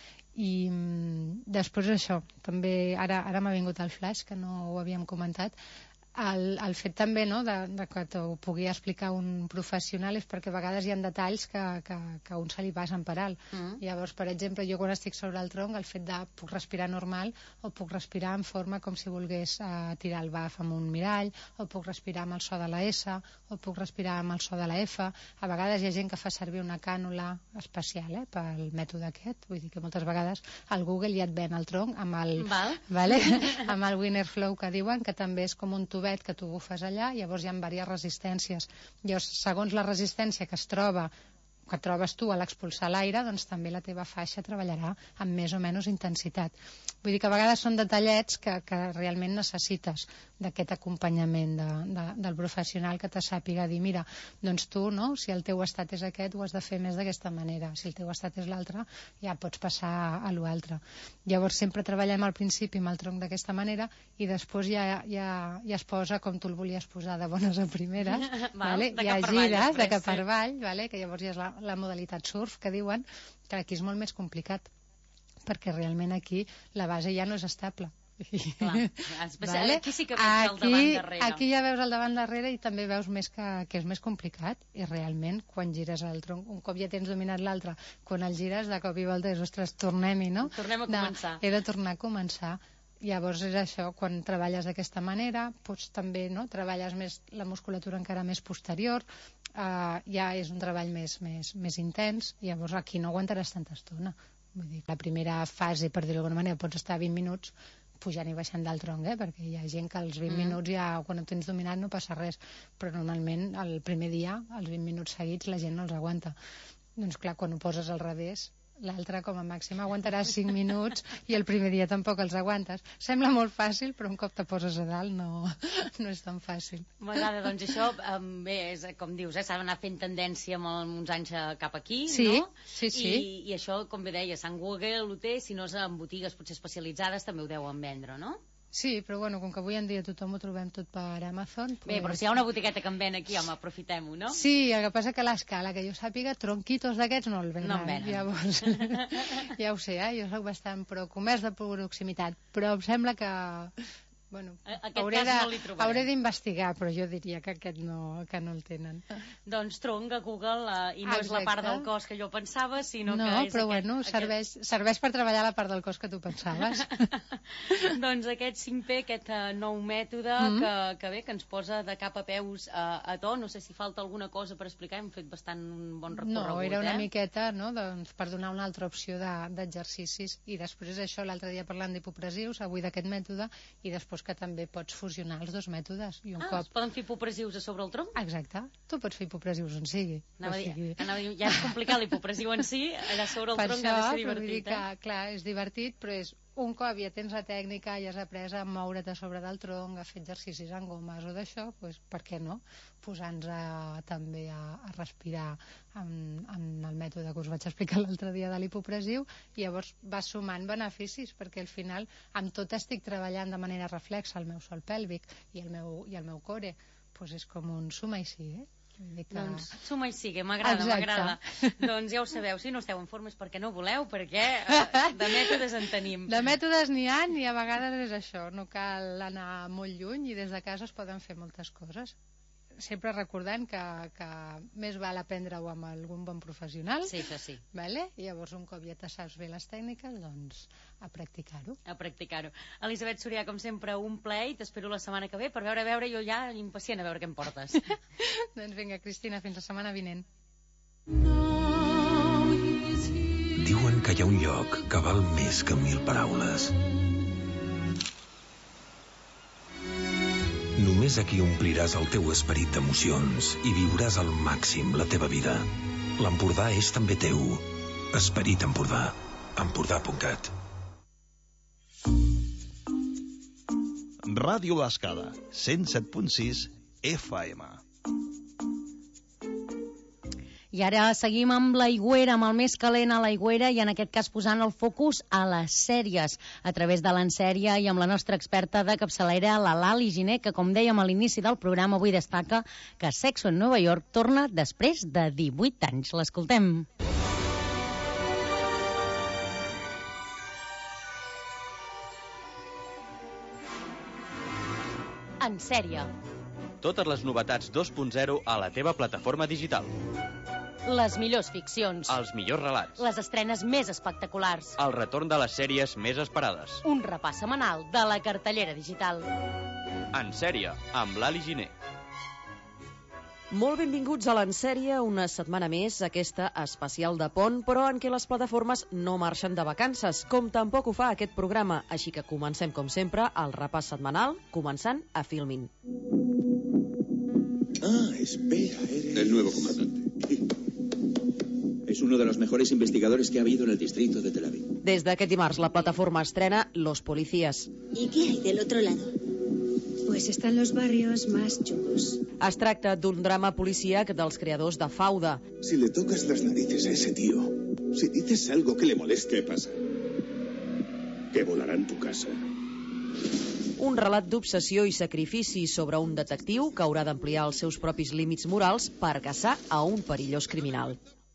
I mm, després això, també ara, ara m'ha vingut el flash, que no ho havíem comentat, el, el fet també, no?, de, de que t'ho pugui explicar un professional és perquè a vegades hi ha detalls que, que, que a un se li passen per alt. Mm. Llavors, per exemple, jo quan estic sobre el tronc, el fet de puc respirar normal o puc respirar en forma com si volgués uh, tirar el baf amb un mirall, o puc respirar amb el so de la S, o puc respirar amb el so de la F. A vegades hi ha gent que fa servir una cànula especial, eh, pel mètode aquest. Vull dir que moltes vegades al Google ja et ven el tronc amb el, Val. vale? amb el Winner Flow, que diuen que també és com un tubet que tu bufes allà, llavors hi ha diverses resistències. Llavors, segons la resistència que es troba, que trobes tu a l'expulsar l'aire, doncs també la teva faixa treballarà amb més o menys intensitat. Vull dir que a vegades són detallets que, que realment necessites d'aquest acompanyament de, de, del professional que te sàpiga dir, mira, doncs tu, no?, si el teu estat és aquest, ho has de fer més d'aquesta manera. Si el teu estat és l'altre, ja pots passar a l'altre. Llavors sempre treballem al principi amb el tronc d'aquesta manera i després ja, ja, ja es posa com tu el volies posar, de bones a primeres. Val, vale? de Ja cap per avall, gires de després, cap per sí. avall, vale? Que llavors ja és la, la modalitat surf, que diuen que aquí és molt més complicat, perquè realment aquí la base ja no és estable. Clar, especial, aquí sí que veig el aquí, davant darrere. aquí ja veus el davant darrere i també veus més que, que és més complicat, i realment quan gires el tronc, un cop ja tens dominat l'altre, quan el gires de cop i volta és, ostres, tornem-hi, no? Tornem a començar. De, he de tornar a començar. Llavors és això, quan treballes d'aquesta manera, pots també, no?, treballes més la musculatura encara més posterior, eh, ja és un treball més, més, més intens, i llavors aquí no aguantaràs tanta estona. Vull dir, la primera fase, per dir-ho d'alguna manera, pots estar vint minuts pujant i baixant del tronc, eh? Perquè hi ha gent que als vint Mm. minuts ja, quan ho tens dominat, no passa res, però normalment el primer dia, els vint minuts seguits, la gent no els aguanta. Doncs clar, quan ho poses al revés, l'altre com a màxim aguantaràs cinc minuts i el primer dia tampoc els aguantes. Sembla molt fàcil, però un cop te poses a dalt no, no és tan fàcil. M'agrada, doncs això, um, bé, és, com dius, eh, s'ha d'anar fent tendència amb el- uns anys eh, cap aquí, Sí, no? sí, sí. I, I això, com bé deia, Sant Google ho té, si no és en botigues potser especialitzades també ho deuen vendre, no? Sí, però bueno, com que avui en dia tothom ho trobem tot per Amazon... Bé, però si hi ha una botigueta que en ven aquí, home, aprofitem-ho, no? Sí, el que passa que a l'escala, que jo sàpiga, tronquitos d'aquests no el venen. No en venen. Llavors, ja ho sé, eh? Jo soc bastant pro comerç de proximitat, però em sembla que... Bueno, Aquest hauré cas de, no l'hi trobarem. hauré d'investigar, però jo diria que aquest no, que no el tenen. Doncs tronc a Google, eh, i no és la Exacte. part del cos que jo pensava, sinó No, que és però aquest, bueno, serveix, serveix per treballar la part del cos que tu pensaves. doncs aquest cinc P, aquest uh, nou mètode Mm. que, que bé, que ens posa de cap a peus uh, a to. No sé si falta alguna cosa per explicar, hem fet bastant un bon recorregut. No, era una eh? miqueta, no?, doncs, per donar una altra opció de- d'exercicis. I després això, l'altre dia parlant d'hipopressius, avui d'aquest mètode, i després que també pots fusionar els dos mètodes. I un Ah, cop... es poden fer hipopressius a sobre el tronc? Exacte. Tu pots fer hipopressius on sigui. Anava a O dir, sigui, anava a dir, ja és complicat l'hipopressiu en si, allà sobre el per tronc això, ha de ser però vull dir divertit, que, eh? clar, és divertit, però és un cop ja tens la tècnica i has après a moure't a sobre del tronc, a fer exercicis en gomes o d'això, doncs per què no? Posar-nos a, també a, a respirar amb, amb el mètode que us vaig explicar l'altre dia de l'hipopressiu, i llavors vas sumant beneficis, perquè al final amb tot estic treballant de manera reflexa el meu sòl pèlvic i el meu, i el meu core, doncs és com un suma i sí, eh? Que... Doncs suma i sigue, m'agrada, Exacte. m'agrada. Doncs ja ho sabeu, si no esteu en forma és perquè no voleu, perquè eh, de mètodes en tenim. De mètodes n'hi ha, i a vegades és això, no cal anar molt lluny i des de casa es poden fer moltes coses. Sempre recordant que, que més val aprendre-ho amb algun bon professional. Sí, això sí. Vale? I llavors un cop ja te saps bé les tècniques, doncs a practicar-ho. A practicar-ho. Elisabet Sorià, com sempre, un plaer, i t'espero la setmana que ve per veure, a veure, jo ja impacient a veure què em portes. Doncs vinga, Cristina, fins la setmana vinent. Now he's here. Diuen que hi ha un lloc que val més que mil paraules. Només aquí ompliràs el teu esperit d'emocions i viuràs al màxim la teva vida. L'Empordà és també teu. Esperit Empordà. Empordà punt cat. Ràdio L'Escala, cent set punt sis F M. I ara seguim amb l'Aigüera, amb el més calent a l'Aigüera, i en aquest cas posant el focus a les sèries, a través de l'Ensèrie i amb la nostra experta de capçalera, la Lali Giner, que, com dèiem a l'inici del programa, avui destaca que Sexo en Nova York torna després de divuit anys. L'escoltem. Ensèrie. Totes les novetats dos punt zero a la teva plataforma digital. Les millors ficcions. Els millors relats. Les estrenes més espectaculars. El retorn de les sèries més esperades. Un repàs setmanal de la cartellera digital. Ensèrie, amb l'Ali Giner. Molt benvinguts a l'Ensèrie, una setmana més, aquesta especial de pont, però en què les plataformes no marxen de vacances, com tampoc ho fa aquest programa. Així que comencem, com sempre, el repàs setmanal, començant a Filmin. Ah, espera, eres... El nuevo comandante. Es uno de los mejores investigadores que ha habido en el distrito de Tel Aviv. Des d'aquest dimarts, la plataforma estrena Los Policías. ¿Y qué hay del otro lado? Pues están los barrios más chungos. Es tracta d'un drama policíac dels creadors de Fauda. Si le tocas las narices a ese tío, si dices algo que le moleste, ¿qué pasa? Que volará en tu casa. Un relat d'obsessió i sacrifici sobre un detectiu que haurà d'ampliar els seus propis límits morals per caçar a un perillós criminal.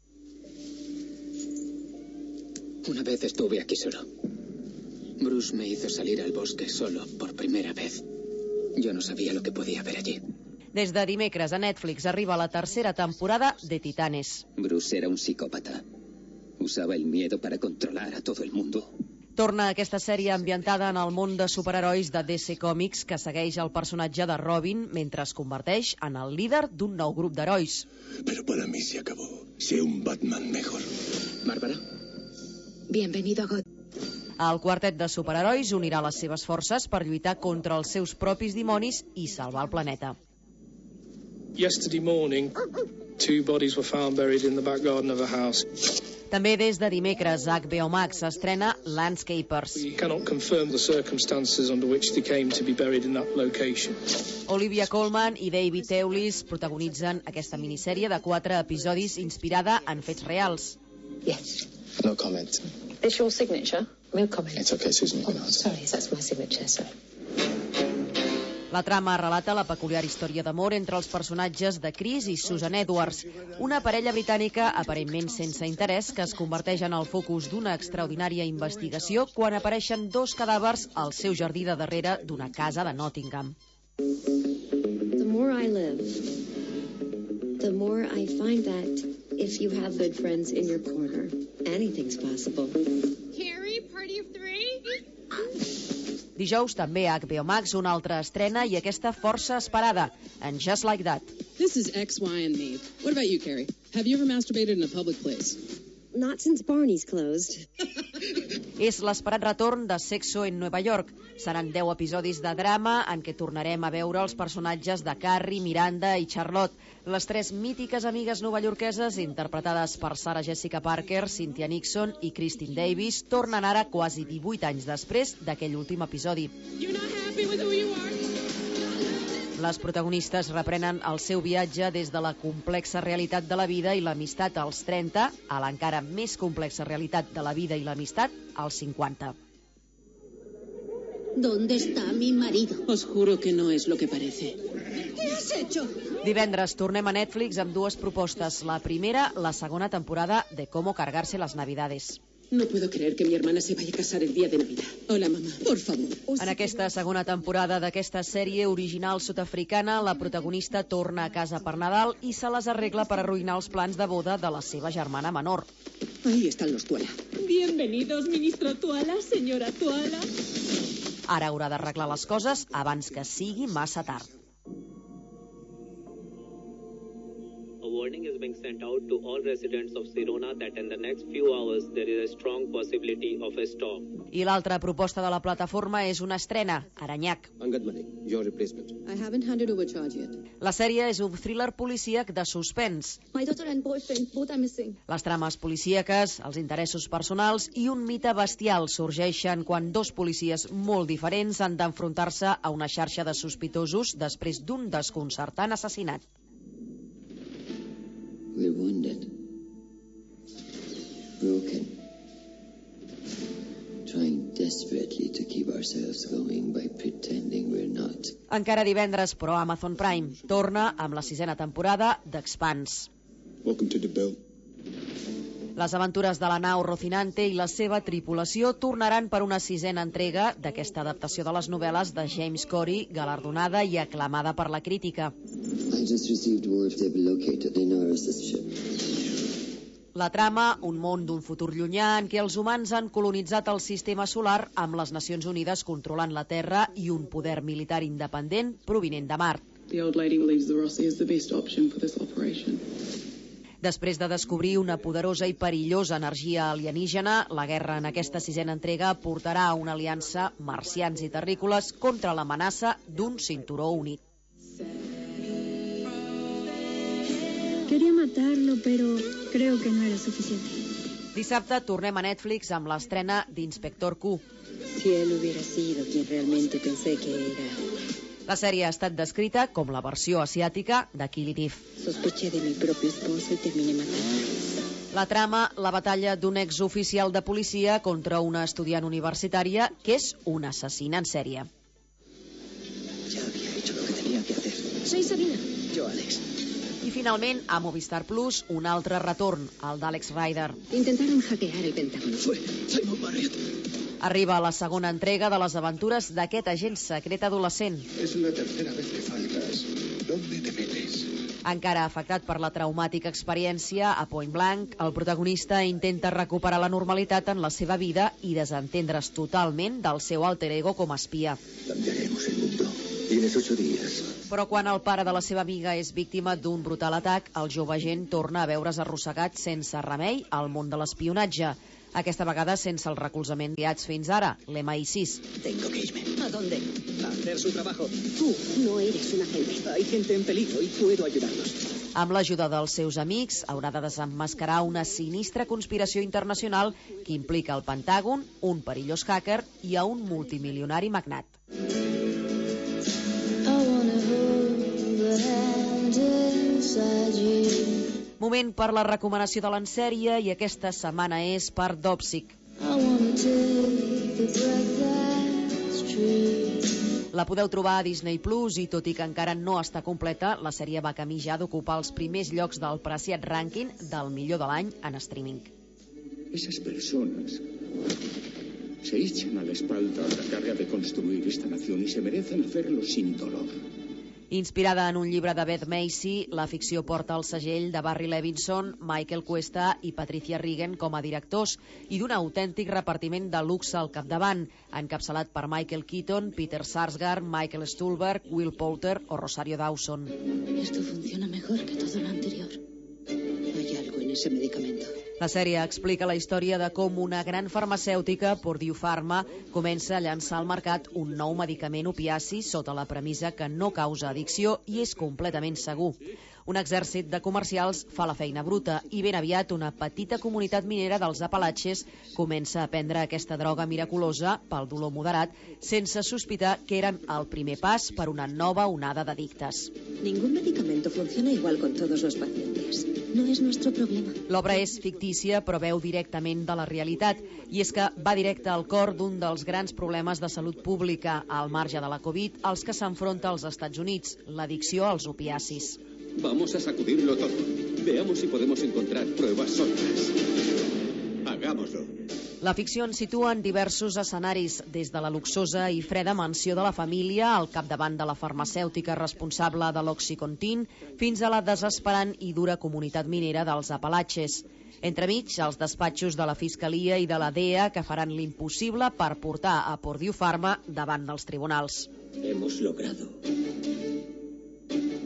Una vez estuve aquí solo. Bruce me hizo salir al bosque solo por primera vez. Yo no sabía lo que podía haber allí. Des de dimecres a Netflix arriba la tercera temporada de Titanes. Bruce era un psicópata. Usaba el miedo para controlar a todo el mundo. Torna aquesta sèrie ambientada en el món de superherois de D C Comics que segueix el personatge de Robin mentre es converteix en el líder d'un nou grup d'herois. Pero para mí se acabó. Sé un Batman mejor. Bárbara. Bienvenido a God. El quartet de superherois unirà les seves forces per lluitar contra els seus propis dimonis i salvar el planeta. Yesterday morning, two bodies were found buried in the back garden of a house. També des de dimecres a H B O Max s'estrena Landscapers. We cannot confirm the circumstances under which they came to be buried in that location. Olivia Colman i David Thewlis protagonitzen aquesta minissèrie de quatre episodis inspirada en fets reals. Yes. No comment. Is your signature? No comment. It's okay, Susan. Oh, sorry, that's my signature, sir. La trama relata la peculiar història d'amor entre els personatges de Chris i Susan Edwards, una parella britànica aparentment sense interès que es converteix en el focus d'una extraordinària investigació quan apareixen dos cadàvers al seu jardí de darrere d'una casa de Nottingham. The more I live, the more I find that if you have good friends in your corner, anything's possible. Carrie, party of three? Dijous també a H B O Max una altra estrena i aquesta força esperada, en Just Like That. This is X, Y, and me. What about you, Carrie? Have you ever masturbated in a public place? Not since Barney's closed. És l'esperat retorn de Sexo en Nova York. Seran deu episodis de drama en què tornarem a veure els personatges de Carrie, Miranda i Charlotte, les tres mítiques amigues novaiorqueses interpretades per Sarah Jessica Parker, Cynthia Nixon i Christine Davis, tornen ara quasi divuit anys després d'aquell últim episodi. You're not happy with who you are? Les protagonistes reprenen el seu viatge des de la complexa realitat de la vida i l'amistat als trenta a l'encara més complexa realitat de la vida i l'amistat als cinquanta. ¿Dónde está mi marido? Os juro que no es lo que parece. ¿Qué has hecho? Divendres tornem a Netflix amb dues propostes. La primera, la segona temporada de Cómo cargarse las navidades. No puedo creer que mi hermana se vaya a casar el día de Navidad. Hola, mamá, por favor. En aquesta segona temporada d'aquesta sèrie original sud-africana, la protagonista torna a casa per Nadal i se les arregla per arruïnar els plans de boda de la seva germana menor. Ahí están los Tuala. Bienvenidos, ministro Tuala, señora Tuala. Ara haurà d'arreglar les coses abans que sigui massa tard. A warning is being sent out to all residents of Sirona that in the next few hours there is a strong possibility of a storm. I l'altra proposta de la plataforma és una estrena, Aranyac. Your replacement. I haven't handed over charge yet. La sèrie és un thriller policíac de suspens. My daughter and boyfriend, both are missing. Les trames policíaques, els interessos personals i un mite bestial sorgeixen quan dos policies molt diferents han d'enfrontar-se a una xarxa de sospitosos després d'un desconcertant assassinat. We're wounded. Broken. Trying desperately to keep ourselves going by pretending we're not. Encara divendres, però Amazon Prime torna amb la sisena temporada d'Expanse. Welcome to the Bell. Les aventures de la nau Rocinante i la seva tripulació tornaran per una sisena entrega d'aquesta adaptació de les novel·les de James Corey, galardonada i aclamada per la crítica. I just received word they've located Inaros' ship. La trama, un món d'un futur llunyà en què els humans han colonitzat el sistema solar amb les Nacions Unides controlant la Terra i un poder militar independent provinent de Mart. The old lady believes the Rossi is the best option for this operation. Després de descobrir una poderosa i perillosa energia alienígena, la guerra en aquesta sisena entrega portarà a una aliança marcians i terrícoles contra l'amenaça d'un cinturó unit. Quería matarlo, pero creo que no era suficiente. Dissabte tornem a Netflix amb l'estrena d'Inspector Q. Si él hubiera sido quien realmente pensé que era. La sèrie ha estat descrita com la versió asiàtica de Killing Eve. Sospeché de mi propio esposo y terminé matando. La trama, la batalla d'un exoficial de policia contra una estudiant universitària que és una assassina en sèrie. Ya había hecho lo que tenía que hacer. Soy Sabina. Yo, Alex. I finalment, a Movistar Plus, un altre retorn, el d'Alex Rider. Intentaron hackear el Pentágono. Fue Simon Marriott. Arriba la segona entrega de les aventures d'aquest agent secret adolescent. Es la tercera vez que faltas. ¿Dónde te metes? Encara afectat per la traumàtica experiència, a Point Blank, el protagonista intenta recuperar la normalitat en la seva vida i desentendre's totalment del seu alter ego com a espia. Cambiaremos el mundo. Tienes ocho días. Però quan el pare de la seva amiga és víctima d'un brutal atac, el jove agent torna a veure's arrossegat sense remei al món de l'espionatge. Aquesta vegada sense el recolzament guiats fins ara, l'M I sis. Tengo que irme. ¿A dónde? A hacer su trabajo. Tú no eres un agente. Hay gente en peligro y puedo ayudarlos. Amb l'ajuda dels seus amics, haurà de desemmascarar una sinistra conspiració internacional que implica el Pentàgon, un perillós hacker i a un multimilionari magnat. Moment per la recomanació de l'ensèrie i aquesta setmana és per Dopsic. La podeu trobar a Disney Plus i tot i que encara no està completa, la sèrie va camí ja d'ocupar els primers llocs del preciat rànquing del millor de l'any en streaming. Esas personas se echan a la espalda la carga de construir esta nación y se merecen hacerlo sin dolor. Inspirada en un llibre de Beth Macy, la ficció porta el segell de Barry Levinson, Michael Cuesta i Patricia Regan com a directors i d'un autèntic repartiment de luxe al capdavant, encapçalat per Michael Keaton, Peter Sarsgaard, Michael Stuhlbarg, Will Poulter o Rosario Dawson. Esto funciona mejor que todo lo anterior. Hay algo en ese medicamento. La sèrie explica la història de com una gran farmacèutica, Purdue Pharma, comença a llançar al mercat un nou medicament opiaci sota la premissa que no causa addicció i és completament segur. Un exèrcit de comercials fa la feina bruta i ben aviat una petita comunitat minera dels Apalatxes comença a prendre aquesta droga miraculosa pel dolor moderat sense sospitar que eren el primer pas per una nova onada d'addictes. Ningún medicamento funciona igual con todos los pacientes. No es nuestro problema. L'obra és fictícia però veu directament de la realitat i és que va directe al cor d'un dels grans problemes de salut pública al marge de la Covid als que s'enfronta als Estats Units, l'addicció als opiacis. Vamos a sacudirlo todo. Veamos si podemos encontrar pruebas sólidas. Hagámoslo. La ficció ens situa en diversos escenaris, des de la luxosa i freda mansió de la família al capdavant de la farmacèutica responsable de l'Oxycontin fins a la desesperant i dura comunitat minera dels Apalatxes. Entremig, els despatxos de la Fiscalia i de la D E A que faran l'impossible per portar a Purdue Pharma davant dels tribunals. Hemos logrado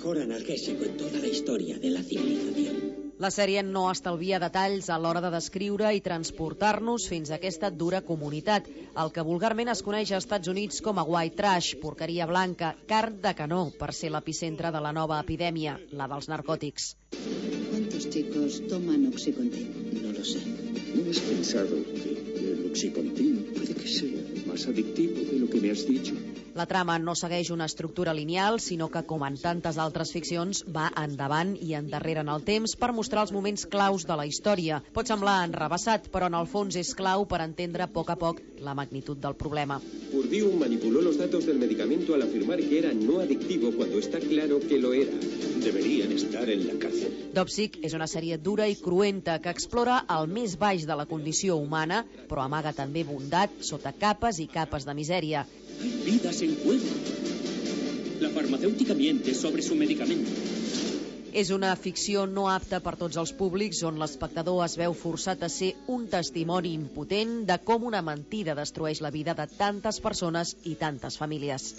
mejor analgésico en toda la historia de la civilización. La sèrie no estalvia detalls a l'hora de descriure i transportar-nos fins a aquesta dura comunitat, el que vulgarment es coneix als Estats Units com a white trash, porqueria blanca, carn de canó, per ser l'epicentre de la nova epidèmia, la dels narcòtics. ¿Cuántos chicos toman Oxycontin? No lo sé. ¿No has pensado que el Oxycontin puede que sea más adictivo de lo que me has dicho? La trama no segueix una estructura lineal, sinó que, com en tantes altres ficcions, va endavant i endarrere en el temps per mostrar els moments claus de la història. Pot semblar enrevessat, però en el fons és clau per entendre a poc a poc la magnitud del problema. Purdue manipuló los datos del medicamento al afirmar que era no adictivo cuando está claro que lo era. Deberían estar en la cárcel. Dopsic és una sèrie dura i cruenta que explora el més baix de la condició humana, però amaga també bondat sota capes i capes de misèria. Hay vidas en juego. La farmacéutica miente sobre su medicamento. És una ficció no apta per tots els públics, on l'espectador es veu forçat a ser un testimoni impotent de com una mentida destrueix la vida de tantes persones i tantes famílies.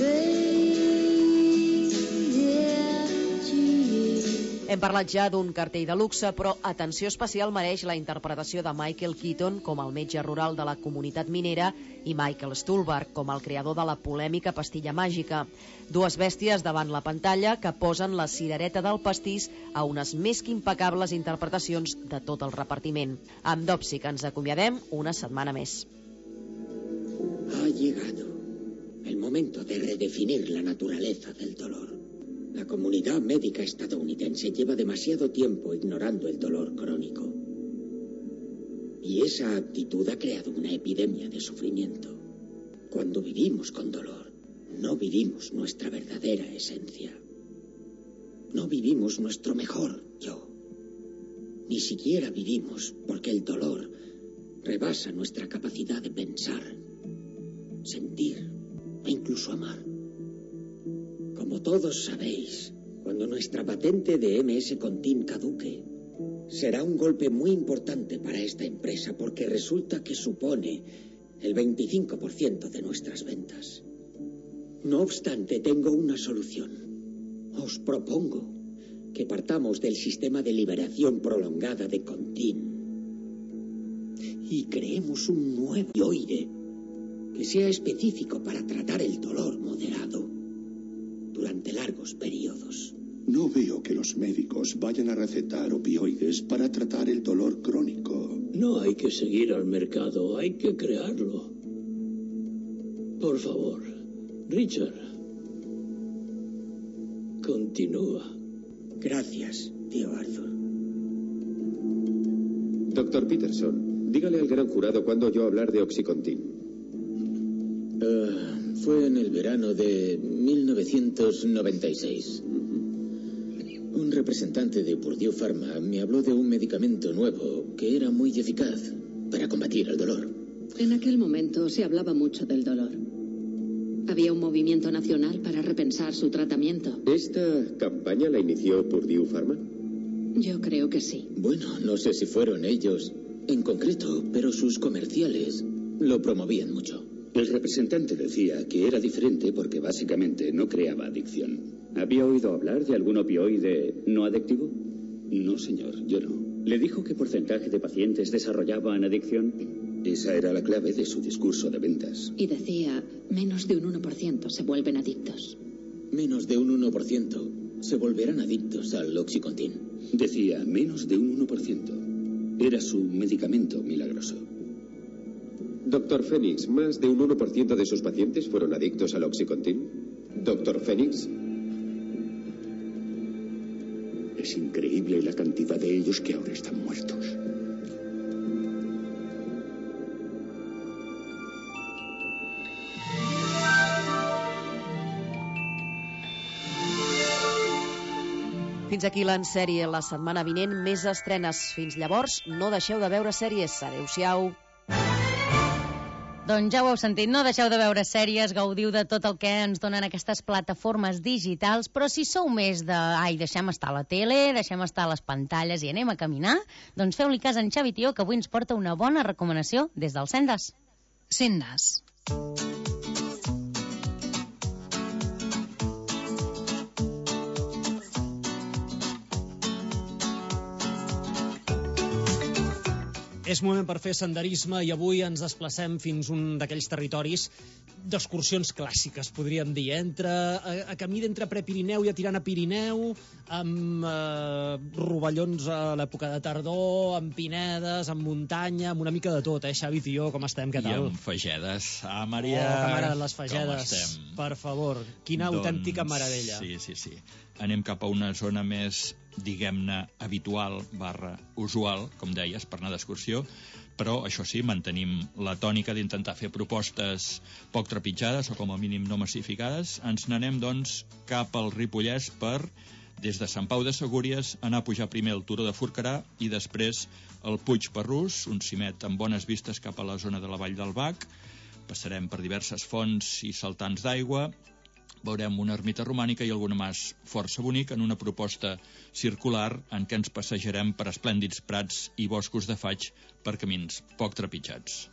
Hem parlat ja d'un cartell de luxe, però atenció especial mereix la interpretació de Michael Keaton com el metge rural de la comunitat minera i Michael Stuhlbarg com el creador de la polèmica pastilla màgica. Dues bèsties davant la pantalla que posen la cirereta del pastís a unes més que impecables interpretacions de tot el repartiment. Amb Dopsic ens acomiadem una setmana més. Ha llegado el momento de redefinir la naturaleza del dolor. La comunidad médica estadounidense lleva demasiado tiempo ignorando el dolor crónico. Y esa actitud ha creado una epidemia de sufrimiento. Cuando vivimos con dolor, no vivimos nuestra verdadera esencia. No vivimos nuestro mejor yo. Ni siquiera vivimos porque el dolor rebasa nuestra capacidad de pensar, sentir e incluso amar. Como todos sabéis, cuando nuestra patente de eme ese Contin caduque, será un golpe muy importante para esta empresa porque resulta que supone el veinticinco por ciento de nuestras ventas. No obstante, tengo una solución. Os propongo que partamos del sistema de liberación prolongada de Contin y creemos un nuevo opioide que sea específico para tratar el dolor moderado durante largos periodos. No veo que los médicos vayan a recetar opioides para tratar el dolor crónico. No hay que seguir al mercado, hay que crearlo. Por favor, Richard, continúa. Gracias, tío Arthur. Doctor Peterson, dígale al gran jurado cuándo oyó hablar de Oxycontin. Uh, fue en el verano de mil novecientos noventa y seis. Un representante de Purdue Pharma me habló de un medicamento nuevo que era muy eficaz para combatir el dolor. En aquel momento se hablaba mucho del dolor. Había un movimiento nacional para repensar su tratamiento. ¿Esta campaña la inició Purdue Pharma? Yo creo que sí. Bueno, no sé si fueron ellos en concreto, pero sus comerciales lo promovían mucho. El representante decía que era diferente porque básicamente no creaba adicción. ¿Había oído hablar de algún opioide no adictivo? No, señor, yo no. ¿Le dijo qué porcentaje de pacientes desarrollaban adicción? Esa era la clave de su discurso de ventas. Y decía, menos de un uno por ciento se vuelven adictos. Menos de un uno por ciento se volverán adictos al Oxycontin. Decía, menos de un uno por ciento. Era su medicamento milagroso. Doctor Fénix, ¿más de un uno por ciento de sus pacientes fueron adictos al Oxycontin? Doctor Fénix. Es increíble la cantidad de ellos que ahora están muertos. Fins aquí l'ensèrie la setmana vinent, més estrenes. Fins llavors, no deixeu de veure sèries. Adéu-siau. Doncs ja ho heu sentit, no deixeu de veure sèries, gaudiu de tot el que ens donen aquestes plataformes digitals, però si sou més de, ai, deixem estar la tele, deixem estar les pantalles i anem a caminar, doncs feu-li cas a en Xavi Tió, que avui ens porta una bona recomanació des del Sendes. Sendes. És moment per fer senderisme i avui ens desplacem fins un d'aquells territoris d'excursions clàssiques, podríem dir, entre, a, a camí d'entre Prepirineu i a tirant a Pirineu, amb eh, rovellons a l'època de tardor, amb pinedes, amb muntanya, amb una mica de tot, eh, Xavi, tio, com estem, què tal? I amb fagedes. Ah, Maria, oh, que m'agraden les fagedes, per favor, quina doncs, autèntica meravella. Sí, sí, sí. Anem cap a una zona més, diguem-ne, habitual barra usual, com deies, per anar d'excursió, però això sí, mantenim la tònica d'intentar fer propostes poc trepitjades o com a mínim no massificades. Ens n'anem, doncs, cap al Ripollès per, des de Sant Pau de Segúries, anar a pujar primer el Turó de Forcarà i després el Puig Parrús, un cimet amb bones vistes cap a la zona de la Vall del Bac. Passarem per diverses fonts i saltants d'aigua, veurem una ermita romànica i algun mas força bonic en una proposta circular en què ens passejarem per esplèndids prats i boscos de faig per camins poc trepitjats.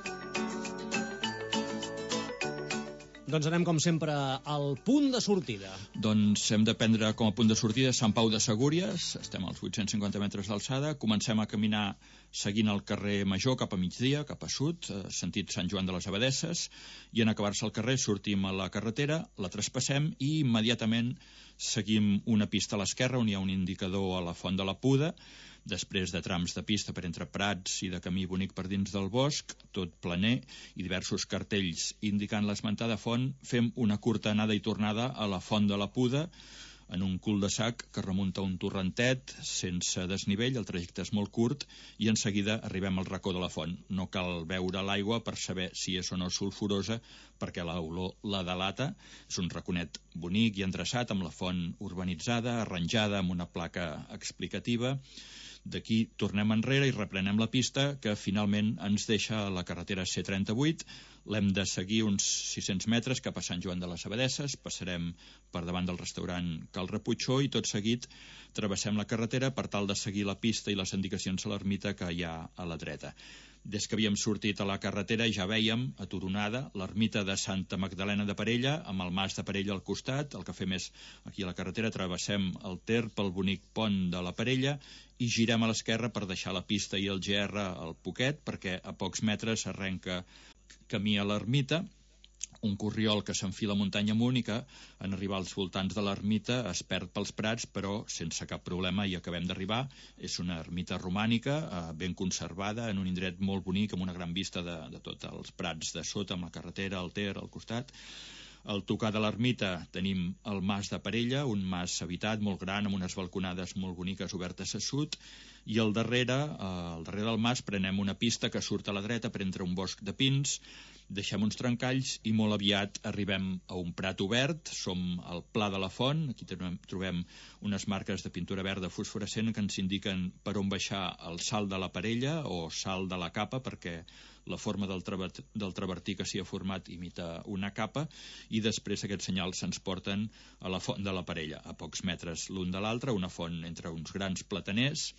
Doncs anem, com sempre, al punt de sortida. Doncs hem de prendre com a punt de sortida Sant Pau de Segúries, estem als vuit-cents cinquanta metres d'alçada, comencem a caminar seguint el carrer Major cap a migdia, cap a sud, sentit Sant Joan de les Abadesses, i en acabar-se el carrer sortim a la carretera, la traspassem i immediatament seguim una pista a l'esquerra on hi ha un indicador a la Font de la Puda. Després de trams de pista per entre prats i de camí bonic per dins del bosc, tot planer i diversos cartells indicant l'esmentada font, fem una curta anada i tornada a la Font de la Puda, en un cul-de-sac que remunta un torrentet sense desnivell, el trajecte és molt curt i en seguida arribem al racó de la font. No cal veure l'aigua per saber si és o no sulfurosa, perquè l'olor la delata. És un raconet bonic i endreçat amb la font urbanitzada, arranjada amb una placa explicativa. D'aquí tornem enrere i reprenem la pista que finalment ens deixa a la carretera C trenta-vuit. L'hem de seguir uns sis-cents metres cap a Sant Joan de les Abadesses, passarem per davant del restaurant Cal Repuixó i tot seguit travessem la carretera per tal de seguir la pista i les indicacions a l'ermita que hi ha a la dreta. Des que havíem sortit a la carretera ja vèiem, aturonada, l'ermita de Santa Magdalena de Parella, amb el mas de Parella al costat. El que fem és, aquí a la carretera, travessem el Ter pel bonic pont de la Parella i girem a l'esquerra per deixar la pista i el G R al poquet, perquè a pocs metres arrenca camí a l'ermita, un corriol que s'enfila muntanya amunt i que, en arribar als voltants de l'ermita, es perd pels prats, però sense cap problema hi acabem d'arribar. És una ermita romànica, eh, ben conservada, en un indret molt bonic, amb una gran vista de, de tots els prats de sota, amb la carretera, el Ter, al costat. Al tocar de l'ermita tenim el mas de Parella, un mas habitat molt gran, amb unes balconades molt boniques obertes a sud, i al darrere, eh, al darrere del mas, prenem una pista que surt a la dreta per entre un bosc de pins, deixem uns trencalls i molt aviat arribem a un prat obert. Som al Pla de la Font, aquí trobem unes marques de pintura verda fosforescent que ens indiquen per on baixar el salt de la Parella o salt de la capa, perquè la forma del, travert, del travertí que s'hi ha format imita una capa, i després aquests senyals se'ns porten a la Font de la Parella, a pocs metres l'un de l'altre, una font entre uns grans plataners.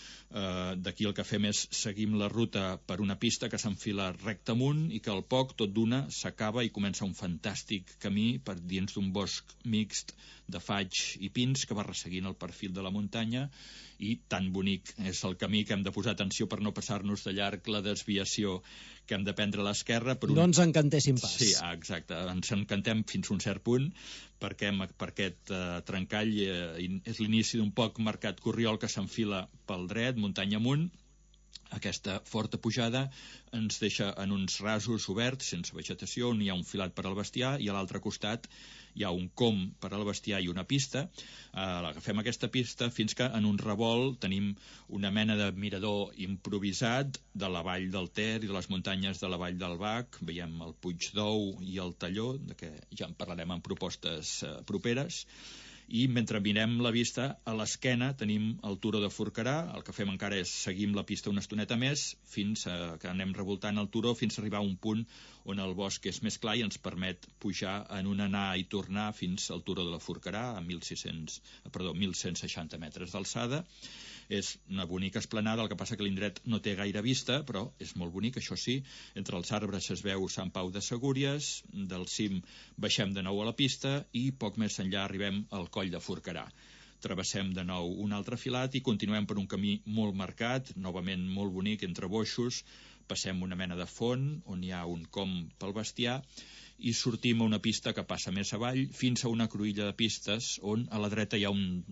Uh, d'aquí el que fem és seguim la ruta per una pista que s'enfila recte amunt i que al poc, tot d'una, s'acaba i comença un fantàstic camí per dins d'un bosc mixt de faig i pins que va resseguint el perfil de la muntanya, i tan bonic és el camí que hem de posar atenció per no passar-nos de llarg la desviació que hem de prendre a l'esquerra. Un... No ens encantéssim pas. Sí, exacte, ens encantem fins a un cert punt, perquè per aquest uh, trencall eh, és l'inici d'un poc marcat corriol que s'enfila pel dret, muntanya amunt. Aquesta forta pujada ens deixa en uns rasos oberts, sense vegetació, on hi ha un filat per al bestiar, i a l'altre costat hi ha un com per al bestiar i una pista. Eh, agafem aquesta pista fins que en un revolt tenim una mena de mirador improvisat de la vall del Ter i de les muntanyes de la vall del Bac. Veiem el Puig d'Ou i el Talló, de què ja en parlarem en propostes eh, properes. I mentre mirem la vista, a l'esquena tenim el Turó de Forcarà. El que fem encara és seguim la pista una estoneta més fins a, que anem revoltant el turó fins a arribar a un punt on el bosc és més clar i ens permet pujar en un anar i tornar fins al Turó de la Forcarà a mil sis-cents, perdó, mil cent seixanta metres d'alçada. És una bonica esplanada, el que passa que l'indret no té gaire vista, però és molt bonic, això sí. Entre els arbres es veu Sant Pau de Segúries, del cim baixem de nou a la pista i poc més enllà arribem al Coll de Forcarà. travessem de nou un altre filat i continuem per un camí molt marcat, novament molt bonic, entre boixos, passem una mena de font on hi ha un com pel bestiar i sortim a una pista que passa més avall fins a una cruïlla de pistes on a la dreta hi ha un